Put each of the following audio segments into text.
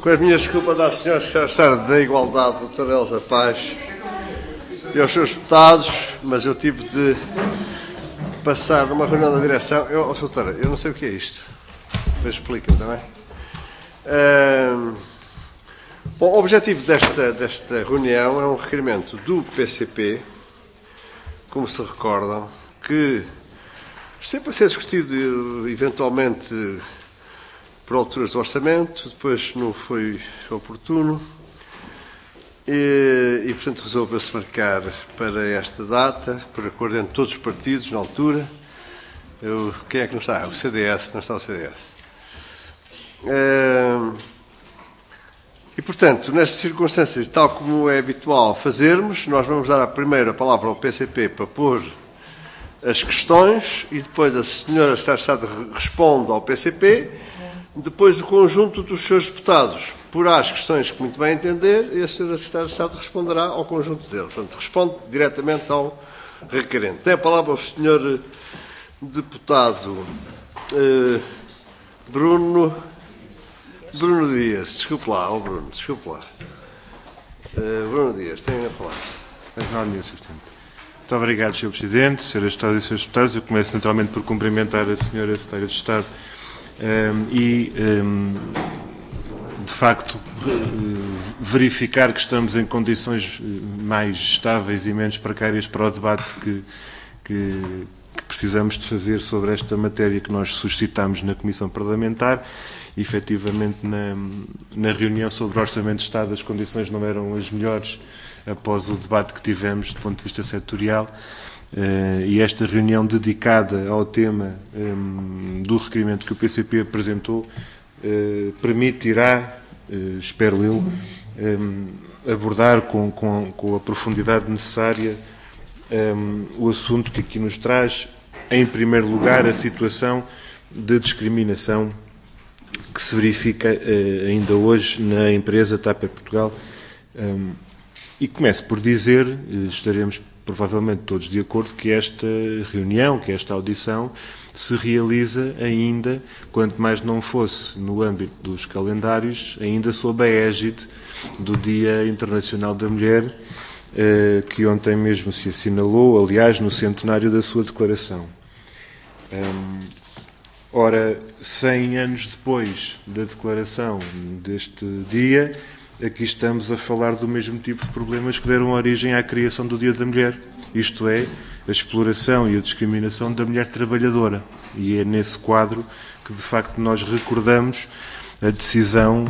Com as minhas desculpas à senhora secretária da Igualdade, doutora Elsa Paz, e aos seus deputados, mas eu tive de passar numa reunião da direção. Doutora, eu não sei o que é isto. Depois explica-me também. Bom, o objetivo desta reunião é um requerimento do PCP, como se recordam, que sempre a ser discutido eventualmente por alturas do orçamento, depois não foi oportuno e portanto resolveu-se marcar para esta data, por acordo entre todos os partidos na altura. Quem é que não está? O CDS, não está o CDS. E portanto, nestas circunstâncias, tal como é habitual fazermos, nós vamos dar a primeira palavra ao PCP para pôr as questões e depois a senhora secretária de Estado responde ao PCP. Depois o conjunto dos seus deputados porá as questões que muito bem entender e a senhora secretária de Estado responderá ao conjunto deles. Portanto, responde diretamente ao requerente. Tem a palavra o senhor deputado Bruno Dias. Desculpe lá, Bruno, desculpe lá. Bruno Dias, tem a palavra. Muito obrigado, Sr. Presidente, Sras. Deputadas e Srs. Deputados. Eu começo naturalmente por cumprimentar a Sra. Secretária de Estado de facto, verificar que estamos em condições mais estáveis e menos precárias para o debate que precisamos de fazer sobre esta matéria que nós suscitámos na Comissão Parlamentar. E, efetivamente, na reunião sobre o Orçamento de Estado, as condições não eram as melhores após o debate que tivemos do ponto de vista setorial. E esta reunião dedicada ao tema do requerimento que o PCP apresentou permitirá, espero eu, abordar com a profundidade necessária o assunto que aqui nos traz, em primeiro lugar, a situação de discriminação que se verifica ainda hoje na empresa TAP Portugal. E começo por dizer, estaremos provavelmente todos de acordo, que esta reunião, que esta audição, se realiza ainda, quanto mais não fosse no âmbito dos calendários, ainda sob a égide do Dia Internacional da Mulher, que ontem mesmo se assinalou, aliás, no centenário da sua declaração. Ora, 100 anos depois da declaração deste dia, aqui estamos a falar do mesmo tipo de problemas que deram origem à criação do Dia da Mulher, isto é, a exploração e a discriminação da mulher trabalhadora. E é nesse quadro que, de facto, nós recordamos a decisão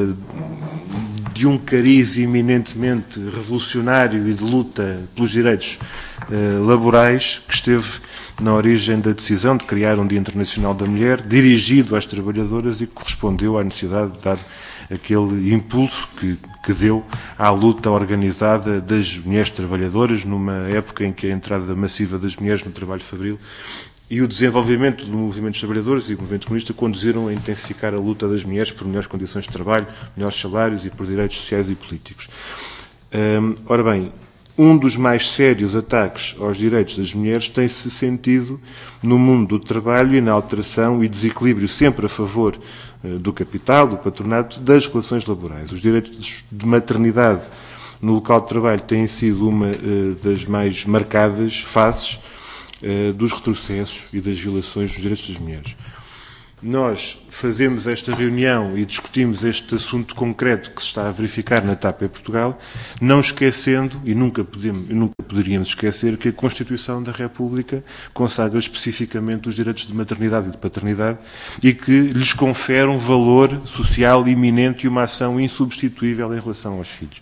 de um cariz eminentemente revolucionário e de luta pelos direitos laborais que esteve na origem da decisão de criar um Dia Internacional da Mulher, dirigido às trabalhadoras e que correspondeu à necessidade de dar aquele impulso que deu à luta organizada das mulheres trabalhadoras, numa época em que a entrada massiva das mulheres no trabalho fabril e o desenvolvimento do movimento dos trabalhadores e do movimento comunista conduziram a intensificar a luta das mulheres por melhores condições de trabalho, melhores salários e por direitos sociais e políticos. Ora bem, um dos mais sérios ataques aos direitos das mulheres tem-se sentido no mundo do trabalho e na alteração e desequilíbrio sempre a favor do capital, do patronato, das relações laborais. Os direitos de maternidade no local de trabalho têm sido uma das mais marcadas faces dos retrocessos e das violações dos direitos das mulheres. Nós fazemos esta reunião e discutimos este assunto concreto que se está a verificar na TAP Portugal, não esquecendo, e nunca poderíamos esquecer, que a Constituição da República consagra especificamente os direitos de maternidade e de paternidade e que lhes confere um valor social iminente e uma ação insubstituível em relação aos filhos.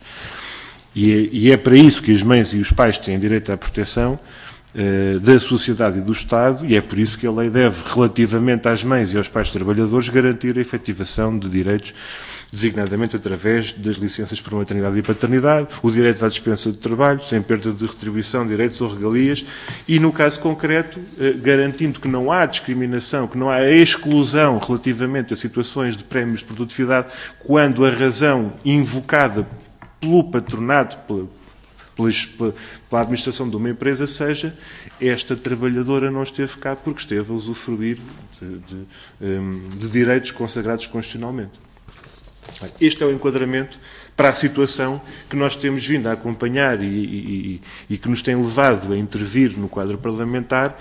E é para isso que as mães e os pais têm direito à proteção da sociedade e do Estado, e é por isso que a lei deve, relativamente às mães e aos pais trabalhadores, garantir a efetivação de direitos, designadamente através das licenças por maternidade e paternidade, o direito à dispensa de trabalho, sem perda de retribuição, direitos ou regalias, e, no caso concreto, garantindo que não há discriminação, que não há exclusão relativamente a situações de prémios de produtividade, quando a razão invocada pelo patronato, pela administração de uma empresa, seja esta trabalhadora não esteve cá porque esteve a usufruir de direitos consagrados constitucionalmente. Este é o enquadramento para a situação que nós temos vindo a acompanhar e que nos tem levado a intervir no quadro parlamentar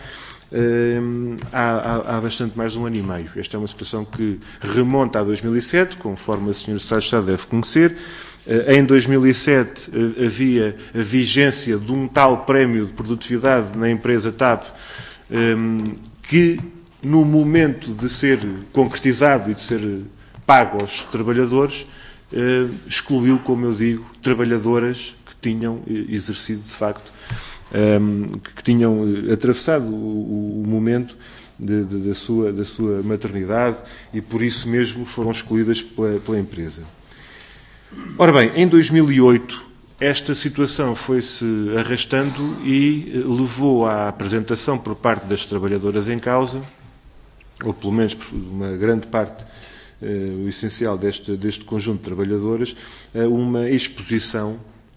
há bastante mais de um ano e meio. Esta é uma situação que remonta a 2007, conforme a Sra. Secretária de Estado deve conhecer. Em 2007 havia a vigência de um tal prémio de produtividade na empresa TAP que, no momento de ser concretizado e de ser pago aos trabalhadores, excluiu, como eu digo, trabalhadoras que tinham exercido, de facto, que tinham atravessado o momento da sua maternidade e, por isso mesmo, foram excluídas pela empresa. Ora bem, em 2008, esta situação foi-se arrastando e levou à apresentação por parte das trabalhadoras em causa, ou pelo menos por uma grande parte, o essencial deste conjunto de trabalhadoras, uma exposição,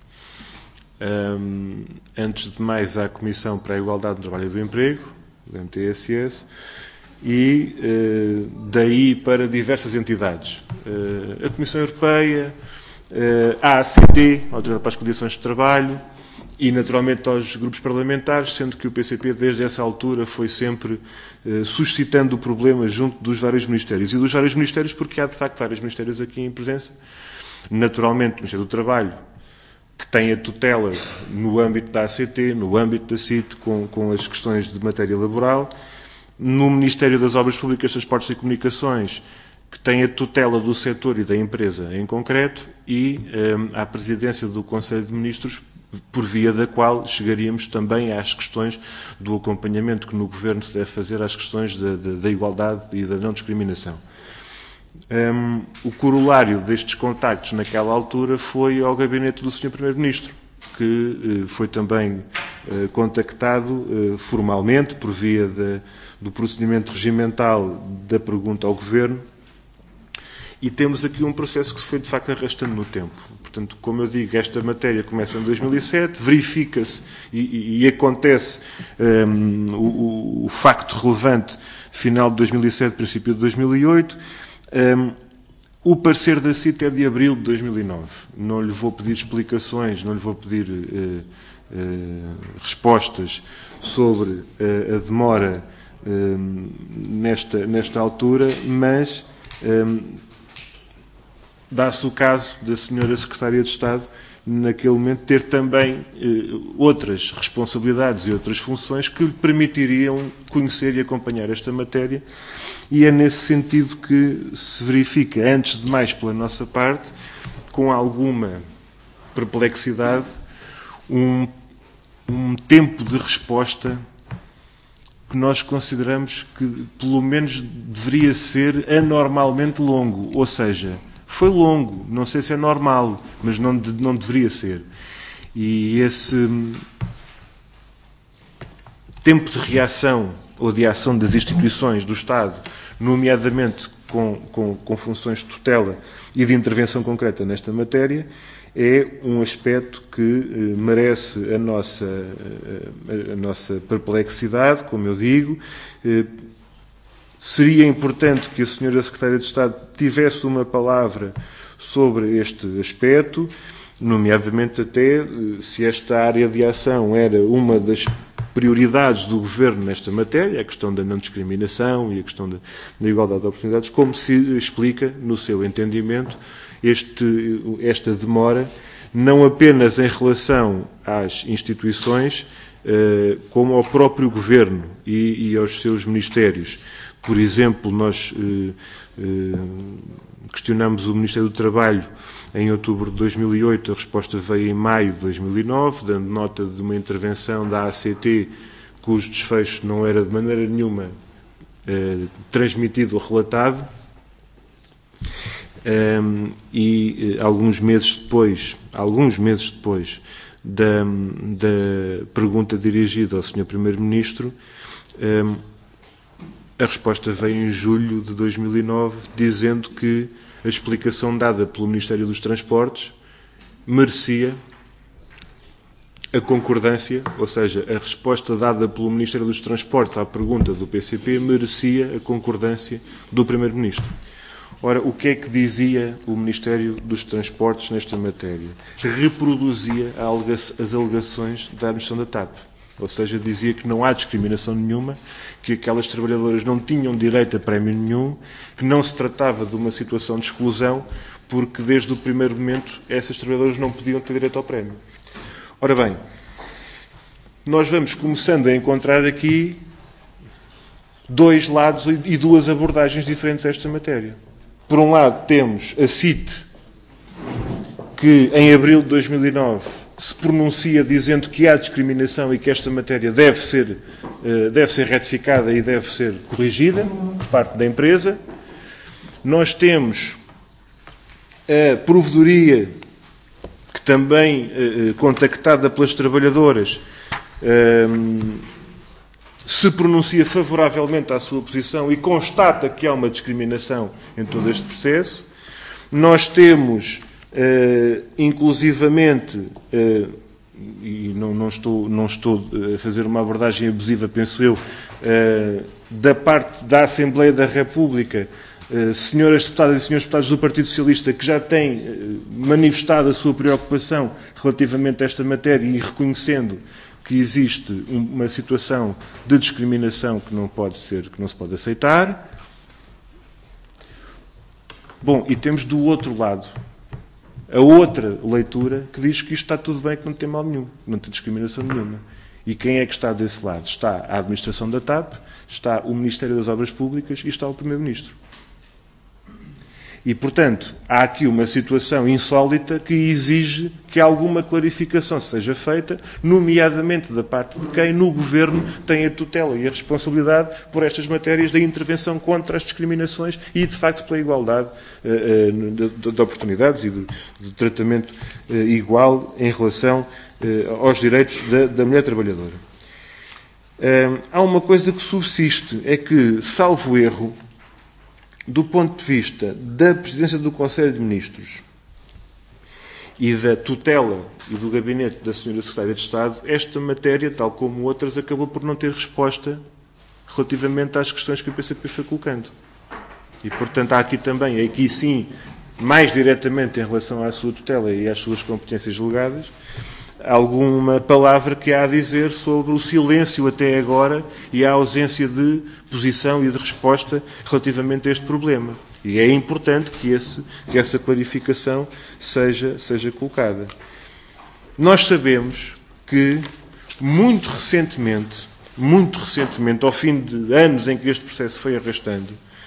antes de mais, à Comissão para a Igualdade do Trabalho e do Emprego, do MTSS, e daí para diversas entidades. A Comissão Europeia, a ACT, a Autoridade para as Condições de Trabalho, e naturalmente aos grupos parlamentares, sendo que o PCP desde essa altura foi sempre suscitando o problema junto dos vários ministérios. E dos vários ministérios porque há de facto vários ministérios aqui em presença. Naturalmente o Ministério do Trabalho, que tem a tutela no âmbito da ACT, no âmbito da CIT, com as questões de matéria laboral. No Ministério das Obras Públicas, Transportes e Comunicações, que tem a tutela do setor e da empresa em concreto, e à presidência do Conselho de Ministros, por via da qual chegaríamos também às questões do acompanhamento que no Governo se deve fazer às questões da igualdade e da não discriminação. O corolário destes contactos naquela altura foi ao gabinete do Sr. Primeiro-Ministro, que foi também contactado formalmente por via do procedimento regimental da pergunta ao Governo, e temos aqui um processo que se foi de facto arrastando no tempo. Portanto, como eu digo, esta matéria começa em 2007, verifica-se e acontece o facto relevante final de 2007, princípio de 2008. O parecer da CIT é de abril de 2009. Não lhe vou pedir explicações, não lhe vou pedir respostas sobre a demora nesta altura, mas dá-se o caso da Sra. Secretária de Estado, naquele momento, ter também outras responsabilidades e outras funções que lhe permitiriam conhecer e acompanhar esta matéria, e é nesse sentido que se verifica, antes de mais pela nossa parte, com alguma perplexidade, um tempo de resposta que nós consideramos que, pelo menos, deveria ser anormalmente longo, ou seja, foi longo, não sei se é normal, mas não deveria ser. E esse tempo de reação ou de ação das instituições do Estado, nomeadamente com funções de tutela e de intervenção concreta nesta matéria, é um aspecto que merece a nossa perplexidade, como eu digo. Seria importante que a Sra. Secretária de Estado tivesse uma palavra sobre este aspecto, nomeadamente até se esta área de ação era uma das prioridades do Governo nesta matéria, a questão da não discriminação e a questão da igualdade de oportunidades, como se explica, no seu entendimento, esta demora, não apenas em relação às instituições, como ao próprio Governo e aos seus ministérios. Por exemplo, nós questionamos o Ministério do Trabalho em outubro de 2008, a resposta veio em maio de 2009, dando nota de uma intervenção da ACT cujo desfecho não era de maneira nenhuma transmitido ou relatado. E alguns meses depois da pergunta dirigida ao Sr. Primeiro-Ministro, a resposta veio em julho de 2009, dizendo que a explicação dada pelo Ministério dos Transportes merecia a concordância, ou seja, a resposta dada pelo Ministério dos Transportes à pergunta do PCP merecia a concordância do Primeiro-Ministro. Ora, o que é que dizia o Ministério dos Transportes nesta matéria? Reproduzia as alegações da administração da TAP. Ou seja, dizia que não há discriminação nenhuma, que aquelas trabalhadoras não tinham direito a prémio nenhum, que não se tratava de uma situação de exclusão, porque desde o primeiro momento essas trabalhadoras não podiam ter direito ao prémio. Ora bem, nós vamos começando a encontrar aqui dois lados e duas abordagens diferentes a esta matéria. Por um lado, temos a CIT, que em abril de 2009 se pronuncia dizendo que há discriminação e que esta matéria deve ser retificada e deve ser corrigida por parte da empresa. Nós temos a provedoria, que também, contactada pelas trabalhadoras, se pronuncia favoravelmente à sua posição e constata que há uma discriminação em todo este processo. Nós temos, inclusivamente, e não estou a fazer uma abordagem abusiva, penso eu, da parte da Assembleia da República, senhoras deputadas e senhores deputados do Partido Socialista que já têm manifestado a sua preocupação relativamente a esta matéria e reconhecendo que existe uma situação de discriminação que não se pode aceitar. Bom, e temos do outro lado a outra leitura que diz que isto está tudo bem, que não tem mal nenhum, não tem discriminação nenhuma. E quem é que está desse lado? Está a administração da TAP, está o Ministério das Obras Públicas e está o Primeiro-Ministro. E, portanto, há aqui uma situação insólita que exige que alguma clarificação seja feita, nomeadamente da parte de quem no Governo tem a tutela e a responsabilidade por estas matérias da intervenção contra as discriminações e, de facto, pela igualdade de oportunidades e de tratamento igual em relação aos direitos da mulher trabalhadora. Há uma coisa que subsiste, é que, salvo erro, do ponto de vista da Presidência do Conselho de Ministros e da tutela e do gabinete da Sra. Secretária de Estado, esta matéria, tal como outras, acabou por não ter resposta relativamente às questões que a PCP foi colocando. E, portanto, há aqui também, aqui sim, mais diretamente em relação à sua tutela e às suas competências delegadas, alguma palavra que há a dizer sobre o silêncio até agora e a ausência de posição e de resposta relativamente a este problema. E é importante que essa clarificação seja colocada. Nós sabemos que, muito recentemente, ao fim de anos em que este processo foi arrastando,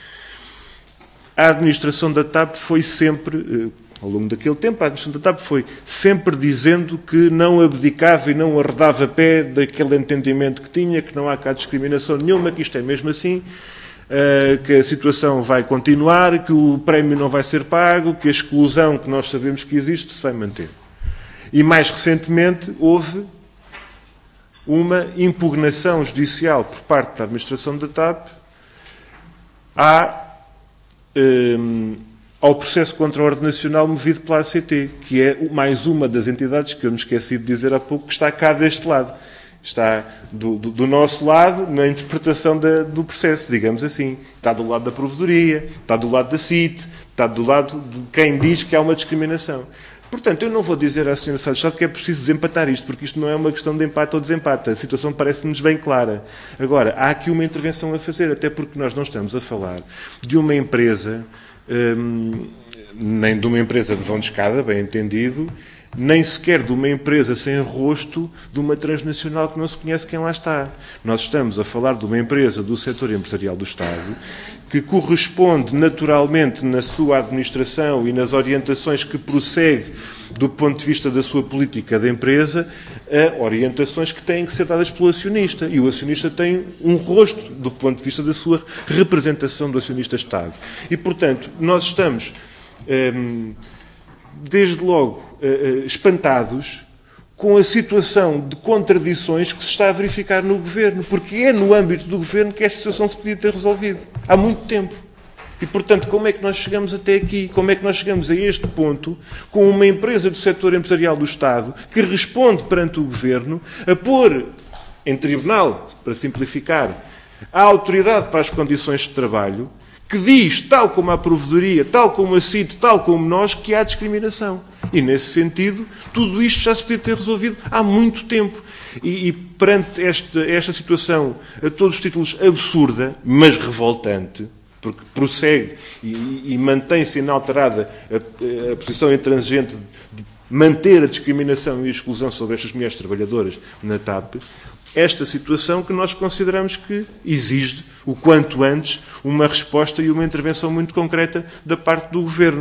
a administração da TAP foi sempre, ao longo daquele tempo, a administração da TAP foi sempre dizendo que não abdicava e não arredava pé daquele entendimento que tinha, que não há cá discriminação nenhuma, que isto é mesmo assim, que a situação vai continuar, que o prémio não vai ser pago, que a exclusão que nós sabemos que existe se vai manter. E mais recentemente houve uma impugnação judicial por parte da administração da TAP ao processo contra a ordem nacional movido pela ACT, que é mais uma das entidades que eu me esqueci de dizer há pouco, que está cá deste lado. Está do nosso lado na interpretação do processo, digamos assim. Está do lado da provedoria, está do lado da CIT, está do lado de quem diz que há uma discriminação. Portanto, eu não vou dizer à Sra. Secretária de Estado que é preciso desempatar isto, porque isto não é uma questão de empate ou desempate. A situação parece-nos bem clara. Agora, há aqui uma intervenção a fazer, até porque nós não estamos a falar de uma empresa, nem de uma empresa de vão de escada, bem entendido, nem sequer de uma empresa sem rosto, de uma transnacional que não se conhece quem lá está. Nós estamos a falar de uma empresa do setor empresarial do Estado que corresponde naturalmente na sua administração e nas orientações que prossegue do ponto de vista da sua política da empresa, a orientações que têm que ser dadas pelo acionista. E o acionista tem um rosto do ponto de vista da sua representação do acionista-Estado. E, portanto, nós estamos, desde logo, espantados com a situação de contradições que se está a verificar no Governo, porque é no âmbito do Governo que esta situação se podia ter resolvido há muito tempo. E, portanto, como é que nós chegamos até aqui? Como é que nós chegamos a este ponto com uma empresa do setor empresarial do Estado que responde perante o Governo a pôr em tribunal, para simplificar, a autoridade para as condições de trabalho, que diz, tal como a provedoria, tal como a CIT, tal como nós, que há discriminação. E, nesse sentido, tudo isto já se podia ter resolvido há muito tempo. E perante esta situação, a todos os títulos absurda, mas revoltante, porque prossegue e mantém-se inalterada a posição intransigente de manter a discriminação e a exclusão sobre estas mulheres trabalhadoras na TAP, esta situação que nós consideramos que exige, o quanto antes, uma resposta e uma intervenção muito concreta da parte do Governo.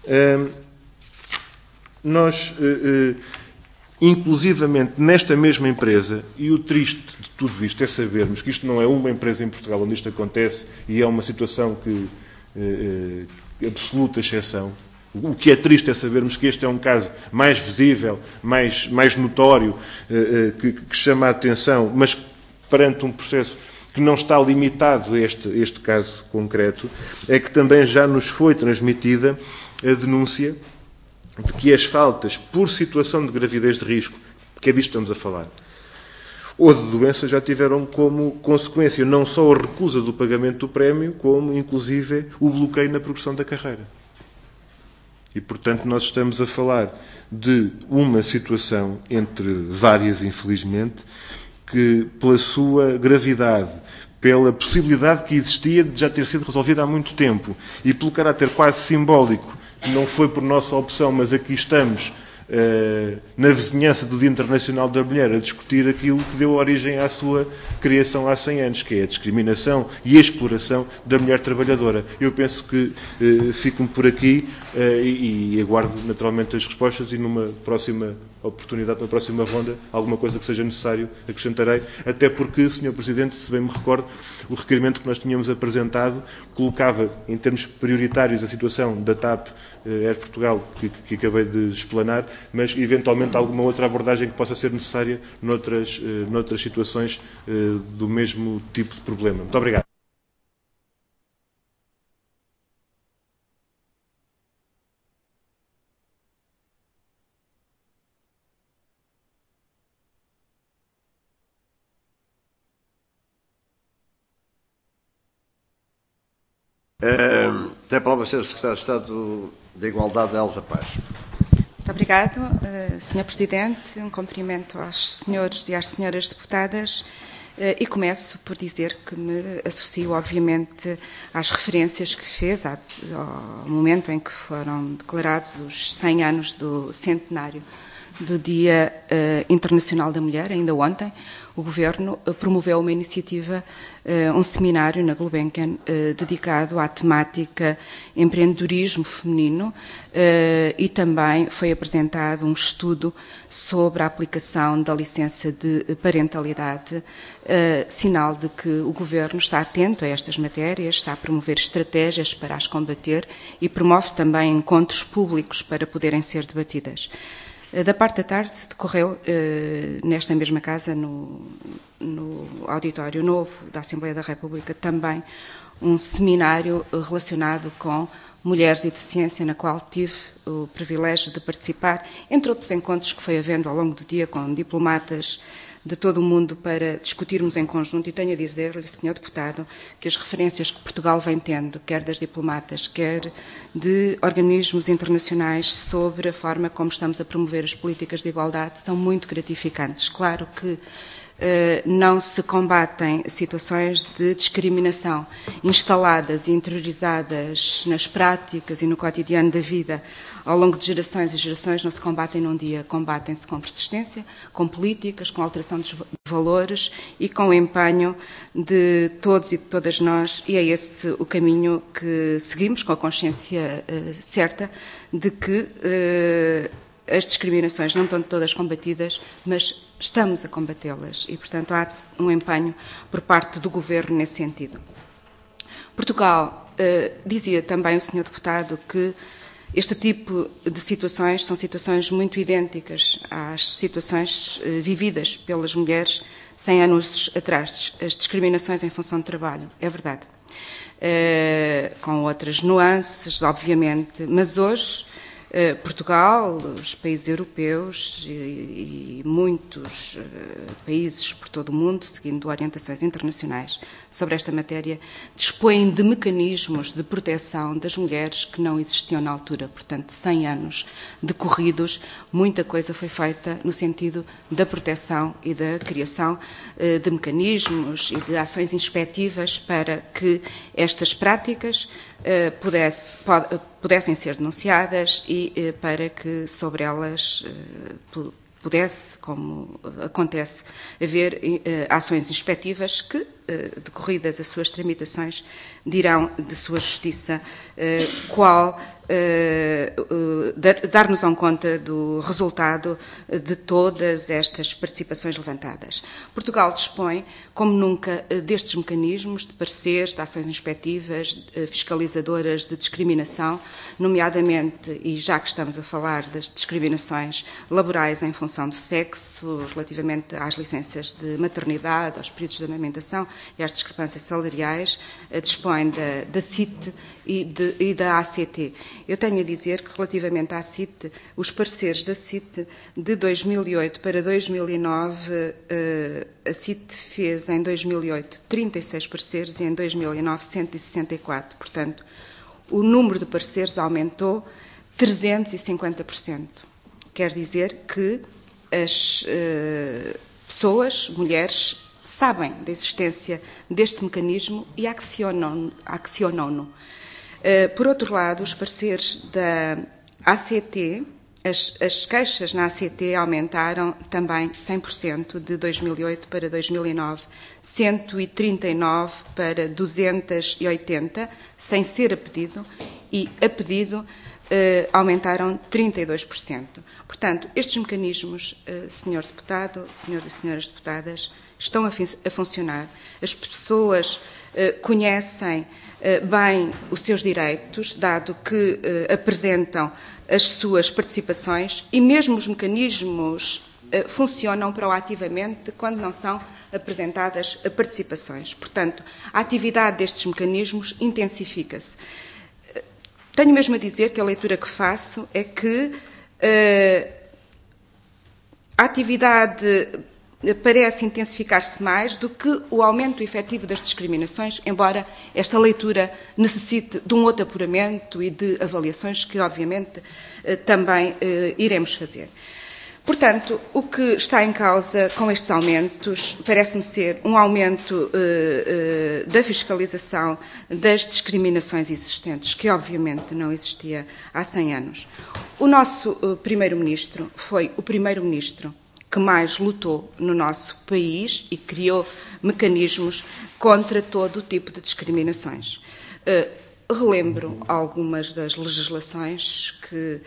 Nós, inclusivamente, nesta mesma empresa, e o triste de tudo isto é sabermos que isto não é uma empresa em Portugal onde isto acontece e é uma situação que absoluta exceção. O que é triste é sabermos que este é um caso mais visível, mais notório, que chama a atenção, mas perante um processo que não está limitado a este caso concreto, é que também já nos foi transmitida a denúncia de que as faltas por situação de gravidez de risco, que é disto que estamos a falar, ou de doença, já tiveram como consequência não só a recusa do pagamento do prémio, como, inclusive, o bloqueio na progressão da carreira. E, portanto, nós estamos a falar de uma situação, entre várias, infelizmente, que, pela sua gravidade, pela possibilidade que existia de já ter sido resolvida há muito tempo e pelo caráter quase simbólico, que não foi por nossa opção, mas aqui estamos, na vizinhança do Dia Internacional da Mulher, a discutir aquilo que deu origem à sua criação há 100 anos, que é a discriminação e a exploração da mulher trabalhadora. Eu penso que fico por aqui e aguardo naturalmente as respostas e numa próxima oportunidade, numa próxima ronda, alguma coisa que seja necessário acrescentarei, até porque, Sr. Presidente, se bem me recordo, o requerimento que nós tínhamos apresentado colocava, em termos prioritários, a situação da TAP Air Portugal, que acabei de explanar, mas, eventualmente, alguma outra abordagem que possa ser necessária noutras situações do mesmo tipo de problema. Muito obrigado. Tem a palavra a Sra. Secretária de Estado da Igualdade, Elsa Paz. Muito obrigado, Sr. Presidente. Um cumprimento aos senhores e às senhoras deputadas e começo por dizer que me associo, obviamente, às referências que fez ao momento em que foram declarados os 100 anos do centenário do Dia Internacional da Mulher. Ainda ontem, o Governo promoveu uma iniciativa, um seminário na Gulbenkian dedicado à temática empreendedorismo feminino e também foi apresentado um estudo sobre a aplicação da licença de parentalidade, sinal de que o Governo está atento a estas matérias, está a promover estratégias para as combater e promove também encontros públicos para poderem ser debatidas. Da parte da tarde, decorreu, nesta mesma casa, no auditório novo da Assembleia da República, também um seminário relacionado com mulheres e deficiência, na qual tive o privilégio de participar, entre outros encontros que foi havendo ao longo do dia com diplomatas de todo o mundo para discutirmos em conjunto, e tenho a dizer-lhe, Sr. Deputado, que as referências que Portugal vem tendo, quer das diplomatas, quer de organismos internacionais, sobre a forma como estamos a promover as políticas de igualdade, são muito gratificantes. Claro que não se combatem situações de discriminação instaladas e interiorizadas nas práticas e no cotidiano da vida ao longo de gerações e gerações, não se combatem num dia, combatem-se com persistência, com políticas, com alteração de valores e com o empenho de todos e de todas nós, e é esse o caminho que seguimos, com a consciência certa de que as discriminações não estão todas combatidas, mas estamos a combatê-las e, portanto, há um empenho por parte do Governo nesse sentido. Portugal, dizia também o Sr. Deputado que este tipo de situações são situações muito idênticas às situações vividas pelas mulheres 100 anos atrás, as discriminações em função de trabalho, é verdade. Com outras nuances, obviamente, mas hoje Portugal, os países europeus e muitos países por todo o mundo, seguindo orientações internacionais sobre esta matéria, dispõem de mecanismos de proteção das mulheres que não existiam na altura. Portanto, 100 anos decorridos, muita coisa foi feita no sentido da proteção e da criação de mecanismos e de ações inspectivas para que estas práticas pudessem ser denunciadas e para que sobre elas pudesse, como acontece, haver ações inspectivas que, decorridas as suas tramitações, dirão de sua justiça dar-nos-ão conta do resultado de todas estas participações levantadas. Portugal dispõe, como nunca, destes mecanismos de pareceres, de ações inspectivas, fiscalizadoras de discriminação, nomeadamente, e já que estamos a falar das discriminações laborais em função do sexo, relativamente às licenças de maternidade, aos períodos de amamentação e às discrepâncias salariais, dispõe da CIT e da ACT. Eu tenho a dizer que, relativamente à CIT, os pareceres da CIT de 2008 para 2009, a CIT fez em 2008 36 pareceres e em 2009 164. Portanto, o número de pareceres aumentou 350%. Quer dizer que as pessoas, mulheres, sabem da existência deste mecanismo e accionam-no. Por outro lado, os pareceres da ACT, as queixas na ACT aumentaram também 100% de 2008 para 2009, 139 para 280, sem ser a pedido, e a pedido aumentaram 32%. Portanto, estes mecanismos, Sr. Deputado, Srs. e Senhoras Deputadas, estão a funcionar. As pessoas conhecem bem os seus direitos, dado que apresentam as suas participações, e mesmo os mecanismos funcionam proativamente quando não são apresentadas participações. Portanto, a atividade destes mecanismos intensifica-se. Tenho mesmo a dizer que a leitura que faço é que a atividade parece intensificar-se mais do que o aumento efetivo das discriminações, embora esta leitura necessite de um outro apuramento e de avaliações que, obviamente, também iremos fazer. Portanto, o que está em causa com estes aumentos parece-me ser um aumento da fiscalização das discriminações existentes, que obviamente não existia há 100 anos. O nosso Primeiro-Ministro foi o Primeiro-Ministro que mais lutou no nosso país e criou mecanismos contra todo o tipo de discriminações. Relembro algumas das legislações que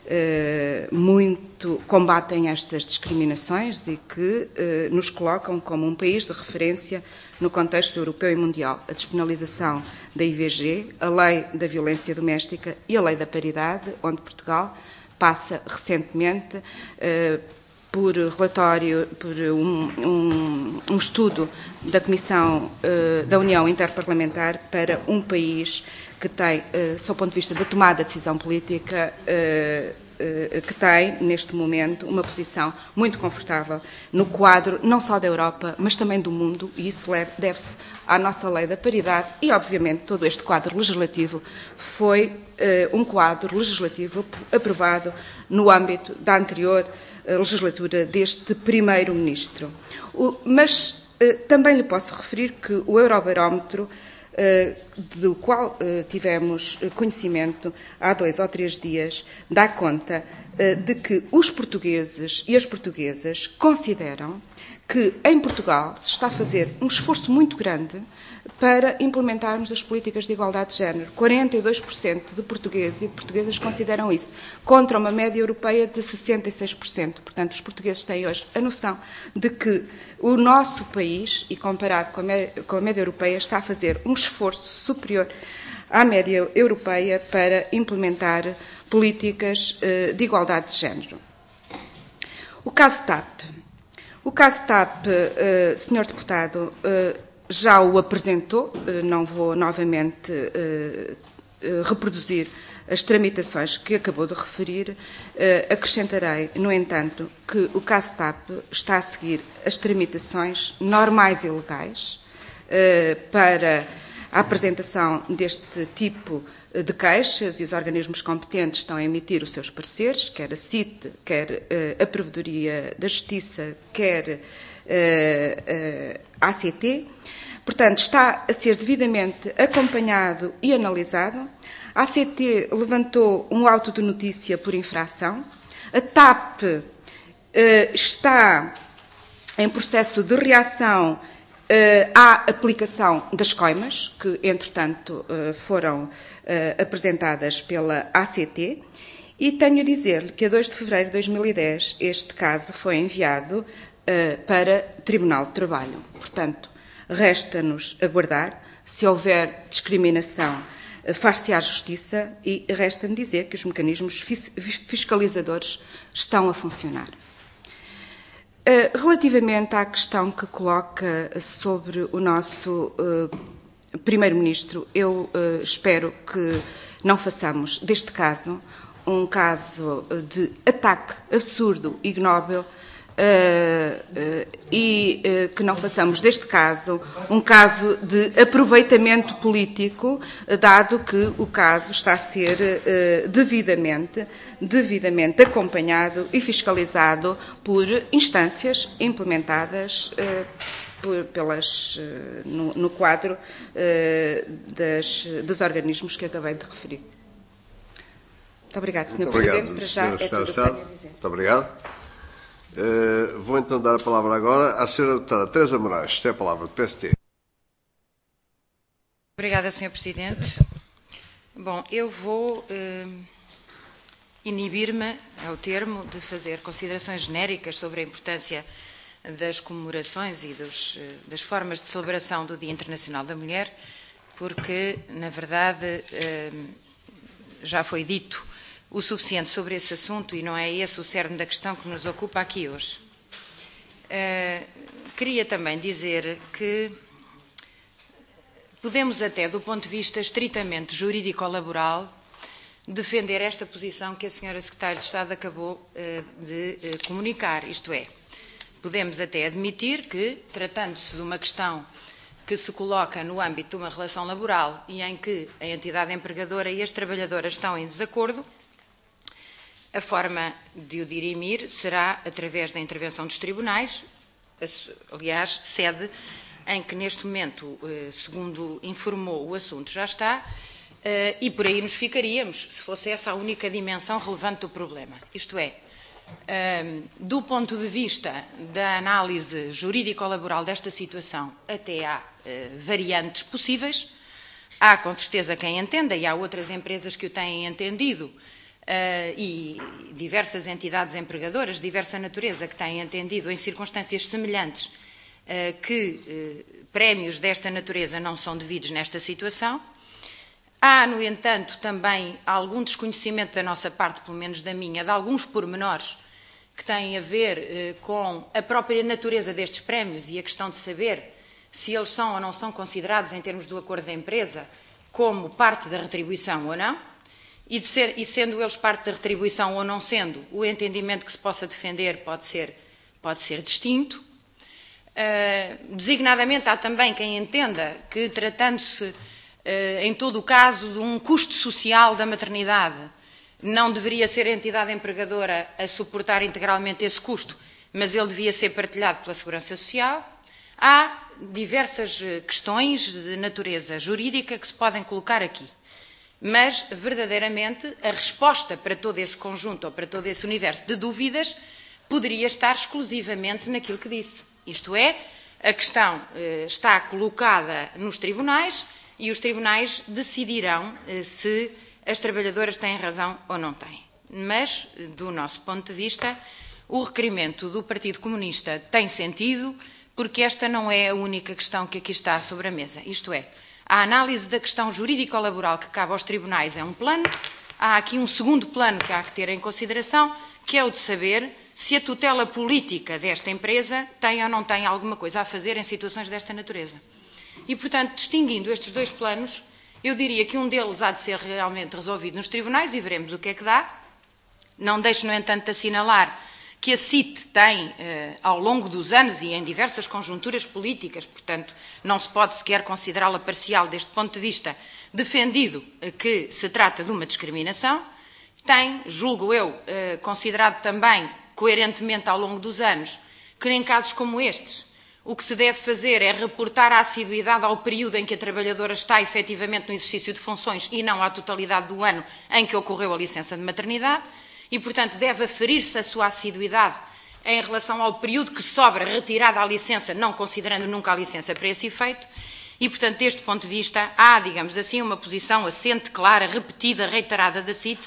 muito combatem estas discriminações e que nos colocam como um país de referência no contexto europeu e mundial. A despenalização da IVG, a Lei da Violência Doméstica e a Lei da Paridade, onde Portugal passa recentemente por relatório, por um estudo da Comissão da União Interparlamentar para um país que tem, sob o ponto de vista da tomada de decisão política, que tem, neste momento, uma posição muito confortável no quadro não só da Europa, mas também do mundo, e isso deve-se à nossa Lei da Paridade e, obviamente, todo este quadro legislativo foi um quadro legislativo aprovado no âmbito da anterior legislatura deste Primeiro-Ministro. Mas também lhe posso referir que o Eurobarómetro, do qual tivemos conhecimento há 2 ou 3 dias, dá conta de que os portugueses e as portuguesas consideram que em Portugal se está a fazer um esforço muito grande para implementarmos as políticas de igualdade de género. 42% de portugueses e de portuguesas consideram isso, contra uma média europeia de 66%. Portanto, os portugueses têm hoje a noção de que o nosso país, e comparado com a média europeia, está a fazer um esforço superior à média europeia para implementar políticas de igualdade de género. O caso TAP. O caso TAP, Sr. Deputado, já o apresentou, não vou novamente reproduzir as tramitações que acabou de referir, acrescentarei, no entanto, que o caso TAP está a seguir as tramitações normais e legais para a apresentação deste tipo de queixas, e os organismos competentes estão a emitir os seus pareceres, quer a CIT, quer a Provedoria da Justiça, quer a ACT. Portanto, está a ser devidamente acompanhado e analisado. A ACT levantou um auto de notícia por infração. A TAP está em processo de reação à aplicação das coimas, que, entretanto, foram apresentadas pela ACT. E tenho a dizer-lhe que a 2 de fevereiro de 2010 este caso foi enviado para o Tribunal de Trabalho. Portanto, resta-nos aguardar. Se houver discriminação, far-se-á justiça, e resta-me dizer que os mecanismos fiscalizadores estão a funcionar. Relativamente à questão que coloca sobre o nosso Primeiro-Ministro, eu espero que não façamos deste caso um caso de ataque absurdo e ignóbil, e que não façamos deste caso um caso de aproveitamento político, dado que o caso está a ser devidamente acompanhado e fiscalizado por instâncias implementadas no quadro dos organismos que acabei de referir. Muito obrigado, Sr. Presidente. Para já é tudo o que tenho a dizer. Muito obrigado. Vou então dar a palavra agora à Sra. Deputada Teresa Moraes, tem a palavra do PST. Obrigada, Sr. Presidente. Bom, eu vou inibir-me ao termo de fazer considerações genéricas sobre a importância das comemorações e das formas de celebração do Dia Internacional da Mulher, porque, na verdade, já foi dito o suficiente sobre esse assunto e não é esse o cerne da questão que nos ocupa aqui hoje. Queria também dizer que podemos até, do ponto de vista estritamente jurídico-laboral, defender esta posição que a Sra. Secretária de Estado acabou de comunicar, isto é, podemos até admitir que, tratando-se de uma questão que se coloca no âmbito de uma relação laboral e em que a entidade empregadora e as trabalhadoras estão em desacordo, a forma de o dirimir será através da intervenção dos tribunais, aliás, sede em que neste momento, segundo informou, o assunto já está, e por aí nos ficaríamos, se fosse essa a única dimensão relevante do problema. Isto é, do ponto de vista da análise jurídico-laboral desta situação, até há variantes possíveis. Há com certeza quem entenda, e há outras empresas que o têm entendido, e diversas entidades empregadoras de diversa natureza que têm entendido em circunstâncias semelhantes que prémios desta natureza não são devidos nesta situação. Há, no entanto, também algum desconhecimento da nossa parte, pelo menos da minha, de alguns pormenores que têm a ver com a própria natureza destes prémios e a questão de saber se eles são ou não são considerados, em termos do acordo da empresa, como parte da retribuição ou não, e sendo eles parte da retribuição ou não sendo, o entendimento que se possa defender pode ser distinto. Designadamente, há também quem entenda que, tratando-se, em todo o caso, de um custo social da maternidade, não deveria ser a entidade empregadora a suportar integralmente esse custo, mas ele devia ser partilhado pela Segurança Social. Há diversas questões de natureza jurídica que se podem colocar aqui, mas, verdadeiramente, a resposta para todo esse conjunto ou para todo esse universo de dúvidas poderia estar exclusivamente naquilo que disse. Isto é, a questão está colocada nos tribunais e os tribunais decidirão se as trabalhadoras têm razão ou não têm. Mas, do nosso ponto de vista, o requerimento do Partido Comunista tem sentido, porque esta não é a única questão que aqui está sobre a mesa. Isto é, a análise da questão jurídico-laboral que cabe aos tribunais é um plano, há aqui um segundo plano que há que ter em consideração, que é o de saber se a tutela política desta empresa tem ou não tem alguma coisa a fazer em situações desta natureza. E, portanto, distinguindo estes dois planos, Eu diria que um deles há de ser realmente resolvido nos tribunais e veremos o que é que dá. Não deixo, no entanto, de assinalar que a CIT tem, ao longo dos anos e em diversas conjunturas políticas, portanto, não se pode sequer considerá-la parcial deste ponto de vista, defendido que se trata de uma discriminação. Tem, julgo eu, considerado também, coerentemente ao longo dos anos, que em casos como estes, o que se deve fazer é reportar a assiduidade ao período em que a trabalhadora está efetivamente no exercício de funções e não à totalidade do ano em que ocorreu a licença de maternidade e, portanto, deve aferir-se a sua assiduidade em relação ao período que sobra retirada a licença, não considerando nunca a licença para esse efeito. E, portanto, deste ponto de vista, há, digamos assim, uma posição assente, clara, repetida, reiterada da CIT,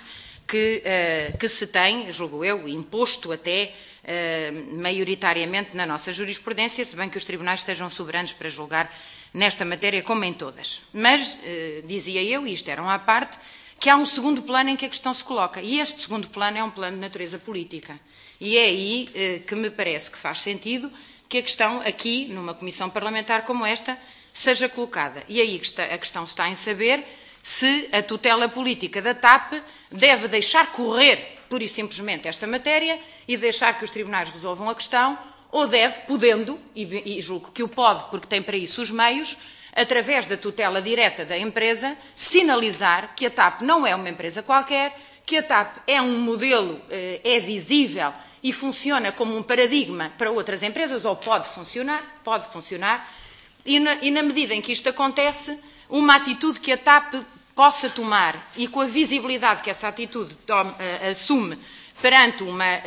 que se tem, julgo eu, imposto até maioritariamente na nossa jurisprudência, se bem que os tribunais sejam soberanos para julgar nesta matéria como em todas. Mas, dizia eu, e isto era à parte, que há um segundo plano em que a questão se coloca. E este segundo plano é um plano de natureza política. E é aí que me parece que faz sentido que a questão aqui, numa comissão parlamentar como esta, seja colocada. E aí a questão está em saber se a tutela política da TAP deve deixar correr pura e simplesmente esta matéria e deixar que os tribunais resolvam a questão, ou deve, podendo, e julgo que o pode porque tem para isso os meios, através da tutela direta da empresa, sinalizar que a TAP não é uma empresa qualquer, que a TAP é um modelo, é visível e funciona como um paradigma para outras empresas, ou pode funcionar, e na medida em que isto acontece, uma atitude que a TAP possa tomar e com a visibilidade que essa atitude assume perante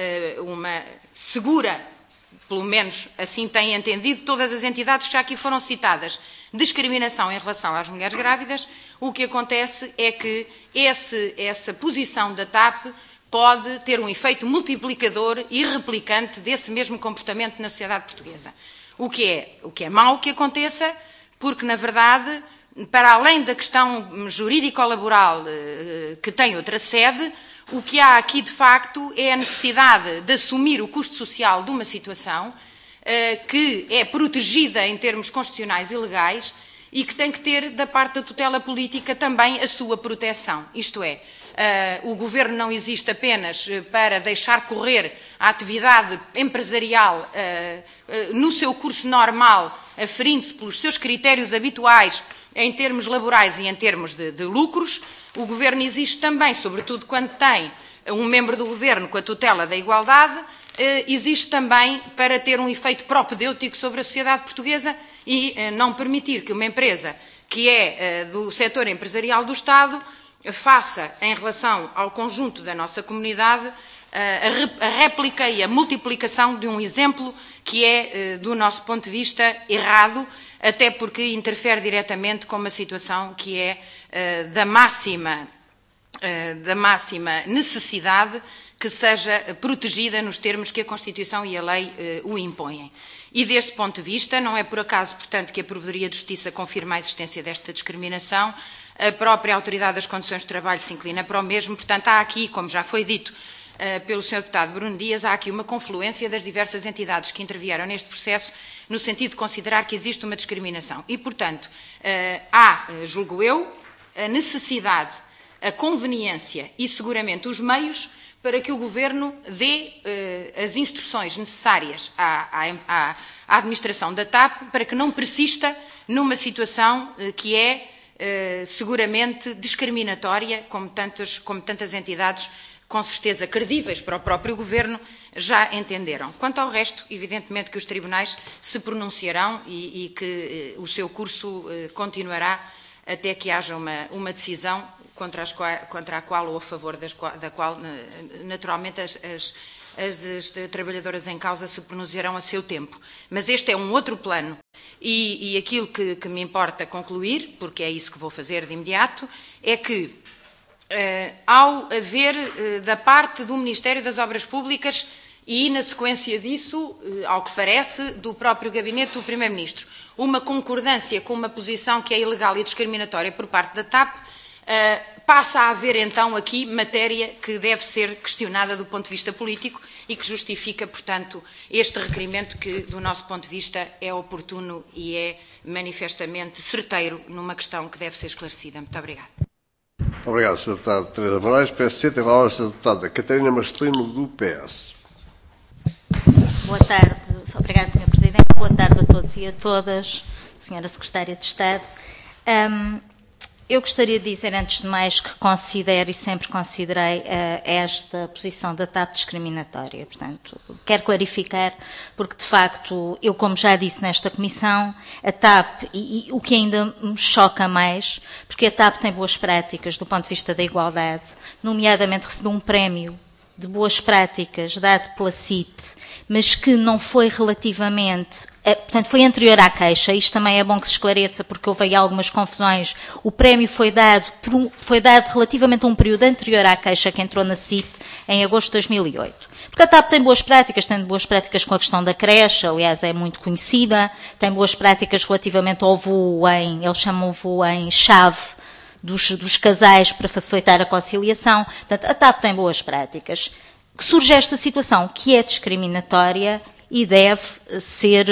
uma segura, pelo menos assim têm entendido todas as entidades que já aqui foram citadas, discriminação em relação às mulheres grávidas, o que acontece é que essa posição da TAP pode ter um efeito multiplicador e replicante desse mesmo comportamento na sociedade portuguesa. O que é mau que aconteça, porque, na verdade, para além da questão jurídico-laboral que tem outra sede, o que há aqui, de facto, é a necessidade de assumir o custo social de uma situação que é protegida em termos constitucionais e legais e que tem que ter, da parte da tutela política, também a sua proteção. Isto é, o Governo não existe apenas para deixar correr a atividade empresarial no seu curso normal, aferindo-se pelos seus critérios habituais em termos laborais e em termos de lucros. O Governo existe também, sobretudo quando tem um membro do Governo com a tutela da igualdade, existe também para ter um efeito propedêutico sobre a sociedade portuguesa e não permitir que uma empresa que é do setor empresarial do Estado faça, em relação ao conjunto da nossa comunidade, a réplica e a multiplicação de um exemplo que é, do nosso ponto de vista, errado, até porque interfere diretamente com uma situação que é da máxima necessidade que seja protegida nos termos que a Constituição e a lei o impõem. E, deste ponto de vista, não é por acaso, portanto, que a Provedoria de Justiça confirma a existência desta discriminação, a própria Autoridade das Condições de Trabalho se inclina para o mesmo, portanto, há aqui, como já foi dito pelo Sr. Deputado Bruno Dias, há aqui uma confluência das diversas entidades que intervieram neste processo no sentido de considerar que existe uma discriminação. E, portanto, há, julgo eu, a necessidade, a conveniência e, seguramente, os meios para que o Governo dê as instruções necessárias à administração da TAP para que não persista numa situação que é seguramente discriminatória, como tantas entidades, com certeza credíveis para o próprio Governo, já entenderam. Quanto ao resto, evidentemente que os tribunais se pronunciarão e que o seu curso continuará até que haja uma decisão contra a qual ou a favor da qual, naturalmente, as trabalhadoras em causa se pronunciarão a seu tempo. Mas este é um outro plano e aquilo que me importa concluir, porque é isso que vou fazer de imediato, é que ao haver da parte do Ministério das Obras Públicas e, na sequência disso, ao que parece, do próprio gabinete do Primeiro-Ministro, uma concordância com uma posição que é ilegal e discriminatória por parte da TAP, passa a haver então aqui matéria que deve ser questionada do ponto de vista político e que justifica, portanto, este requerimento que, do nosso ponto de vista, é oportuno e é manifestamente certeiro numa questão que deve ser esclarecida. Muito obrigada. Obrigado, Sr. Deputado Teresa Moraes. PSC tem a palavra a Sra. Deputada Catarina Marcelino, do PS. Boa tarde. Obrigada, Sr. Presidente. Boa tarde a todos e a todas. Sra. Secretária de Estado. Eu gostaria de dizer, antes de mais, que considero e sempre considerei esta posição da TAP discriminatória. Portanto, quero clarificar, porque, de facto, eu, como já disse nesta comissão, a TAP, e o que ainda me choca mais, porque a TAP tem boas práticas do ponto de vista da igualdade, nomeadamente recebeu um prémio de boas práticas dado pela CIT, mas que não foi relativamente, portanto, foi anterior à queixa. Isto também é bom que se esclareça, porque houve aí algumas confusões. O prémio foi dado relativamente a um período anterior à queixa, que entrou na CIT em agosto de 2008. Porque a TAP tem boas práticas com a questão da creche, aliás, é muito conhecida, tem boas práticas relativamente ao voo eles chamam o voo em chave, dos casais para facilitar a conciliação. Portanto, a TAP tem boas práticas. Que surge esta situação que é discriminatória e deve ser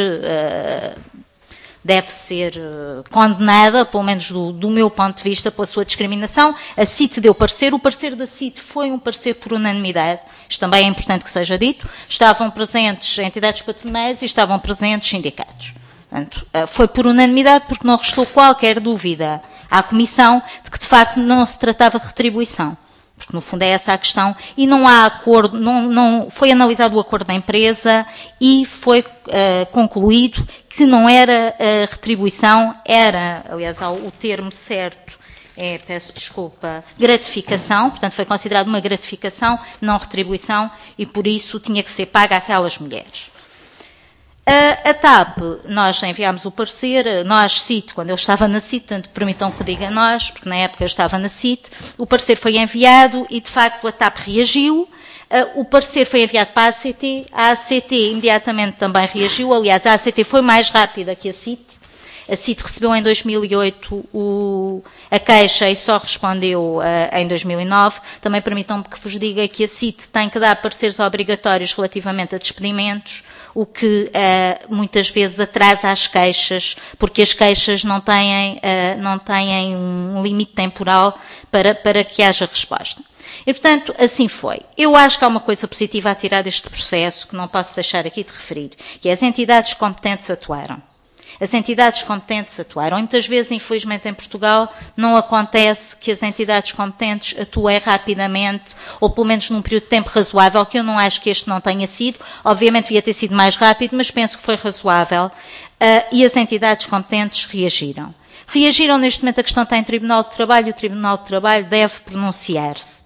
condenada, pelo menos do meu ponto de vista, pela sua discriminação. A CIT deu parecer. O parecer da CIT foi um parecer por unanimidade. Isto também é importante que seja dito. Estavam presentes entidades patronais e estavam presentes sindicatos. Portanto, foi por unanimidade, porque não restou qualquer dúvida à Comissão de que, de facto, não se tratava de retribuição. Porque, no fundo, é essa a questão. E não há acordo, foi analisado o acordo da empresa e foi concluído que não era retribuição, era, aliás, o termo certo, peço desculpa, gratificação. Portanto, foi considerado uma gratificação, não retribuição, e por isso tinha que ser paga àquelas mulheres. A TAP, nós enviámos o parecer, nós, CIT, quando eu estava na CIT, tanto permitam que diga nós, porque na época eu estava na CIT, o parecer foi enviado e, de facto, a TAP reagiu. O parecer foi enviado para a ACT imediatamente também reagiu. Aliás, a ACT foi mais rápida que a CIT. A CIT recebeu em 2008 a queixa e só respondeu em 2009. Também permitam-me que vos diga que a CIT tem que dar pareceres obrigatórios relativamente a despedimentos, o que muitas vezes atrasa as queixas, porque as queixas não têm um limite temporal para que haja resposta. E, portanto, assim foi. Eu acho que há uma coisa positiva a tirar deste processo, que não posso deixar aqui de referir, que é as entidades competentes atuaram. As entidades competentes atuaram. E muitas vezes, infelizmente, em Portugal, não acontece que as entidades competentes atuem rapidamente, ou pelo menos num período de tempo razoável, que eu não acho que este não tenha sido. Obviamente devia ter sido mais rápido, mas penso que foi razoável. E as entidades competentes reagiram. Reagiram, neste momento, a questão está em Tribunal de Trabalho, e o Tribunal de Trabalho deve pronunciar-se.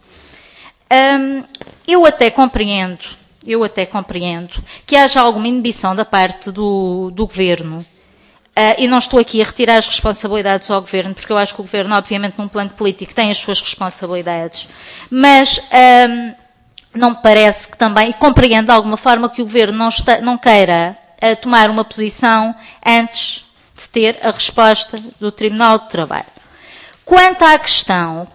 Eu até compreendo que haja alguma inibição da parte do Governo. E não estou aqui a retirar as responsabilidades ao Governo, porque eu acho que o Governo, obviamente, num plano político, tem as suas responsabilidades, mas não me parece que também, e compreendo de alguma forma, que o Governo não queira tomar uma posição antes de ter a resposta do Tribunal de Trabalho. Quanto à questão,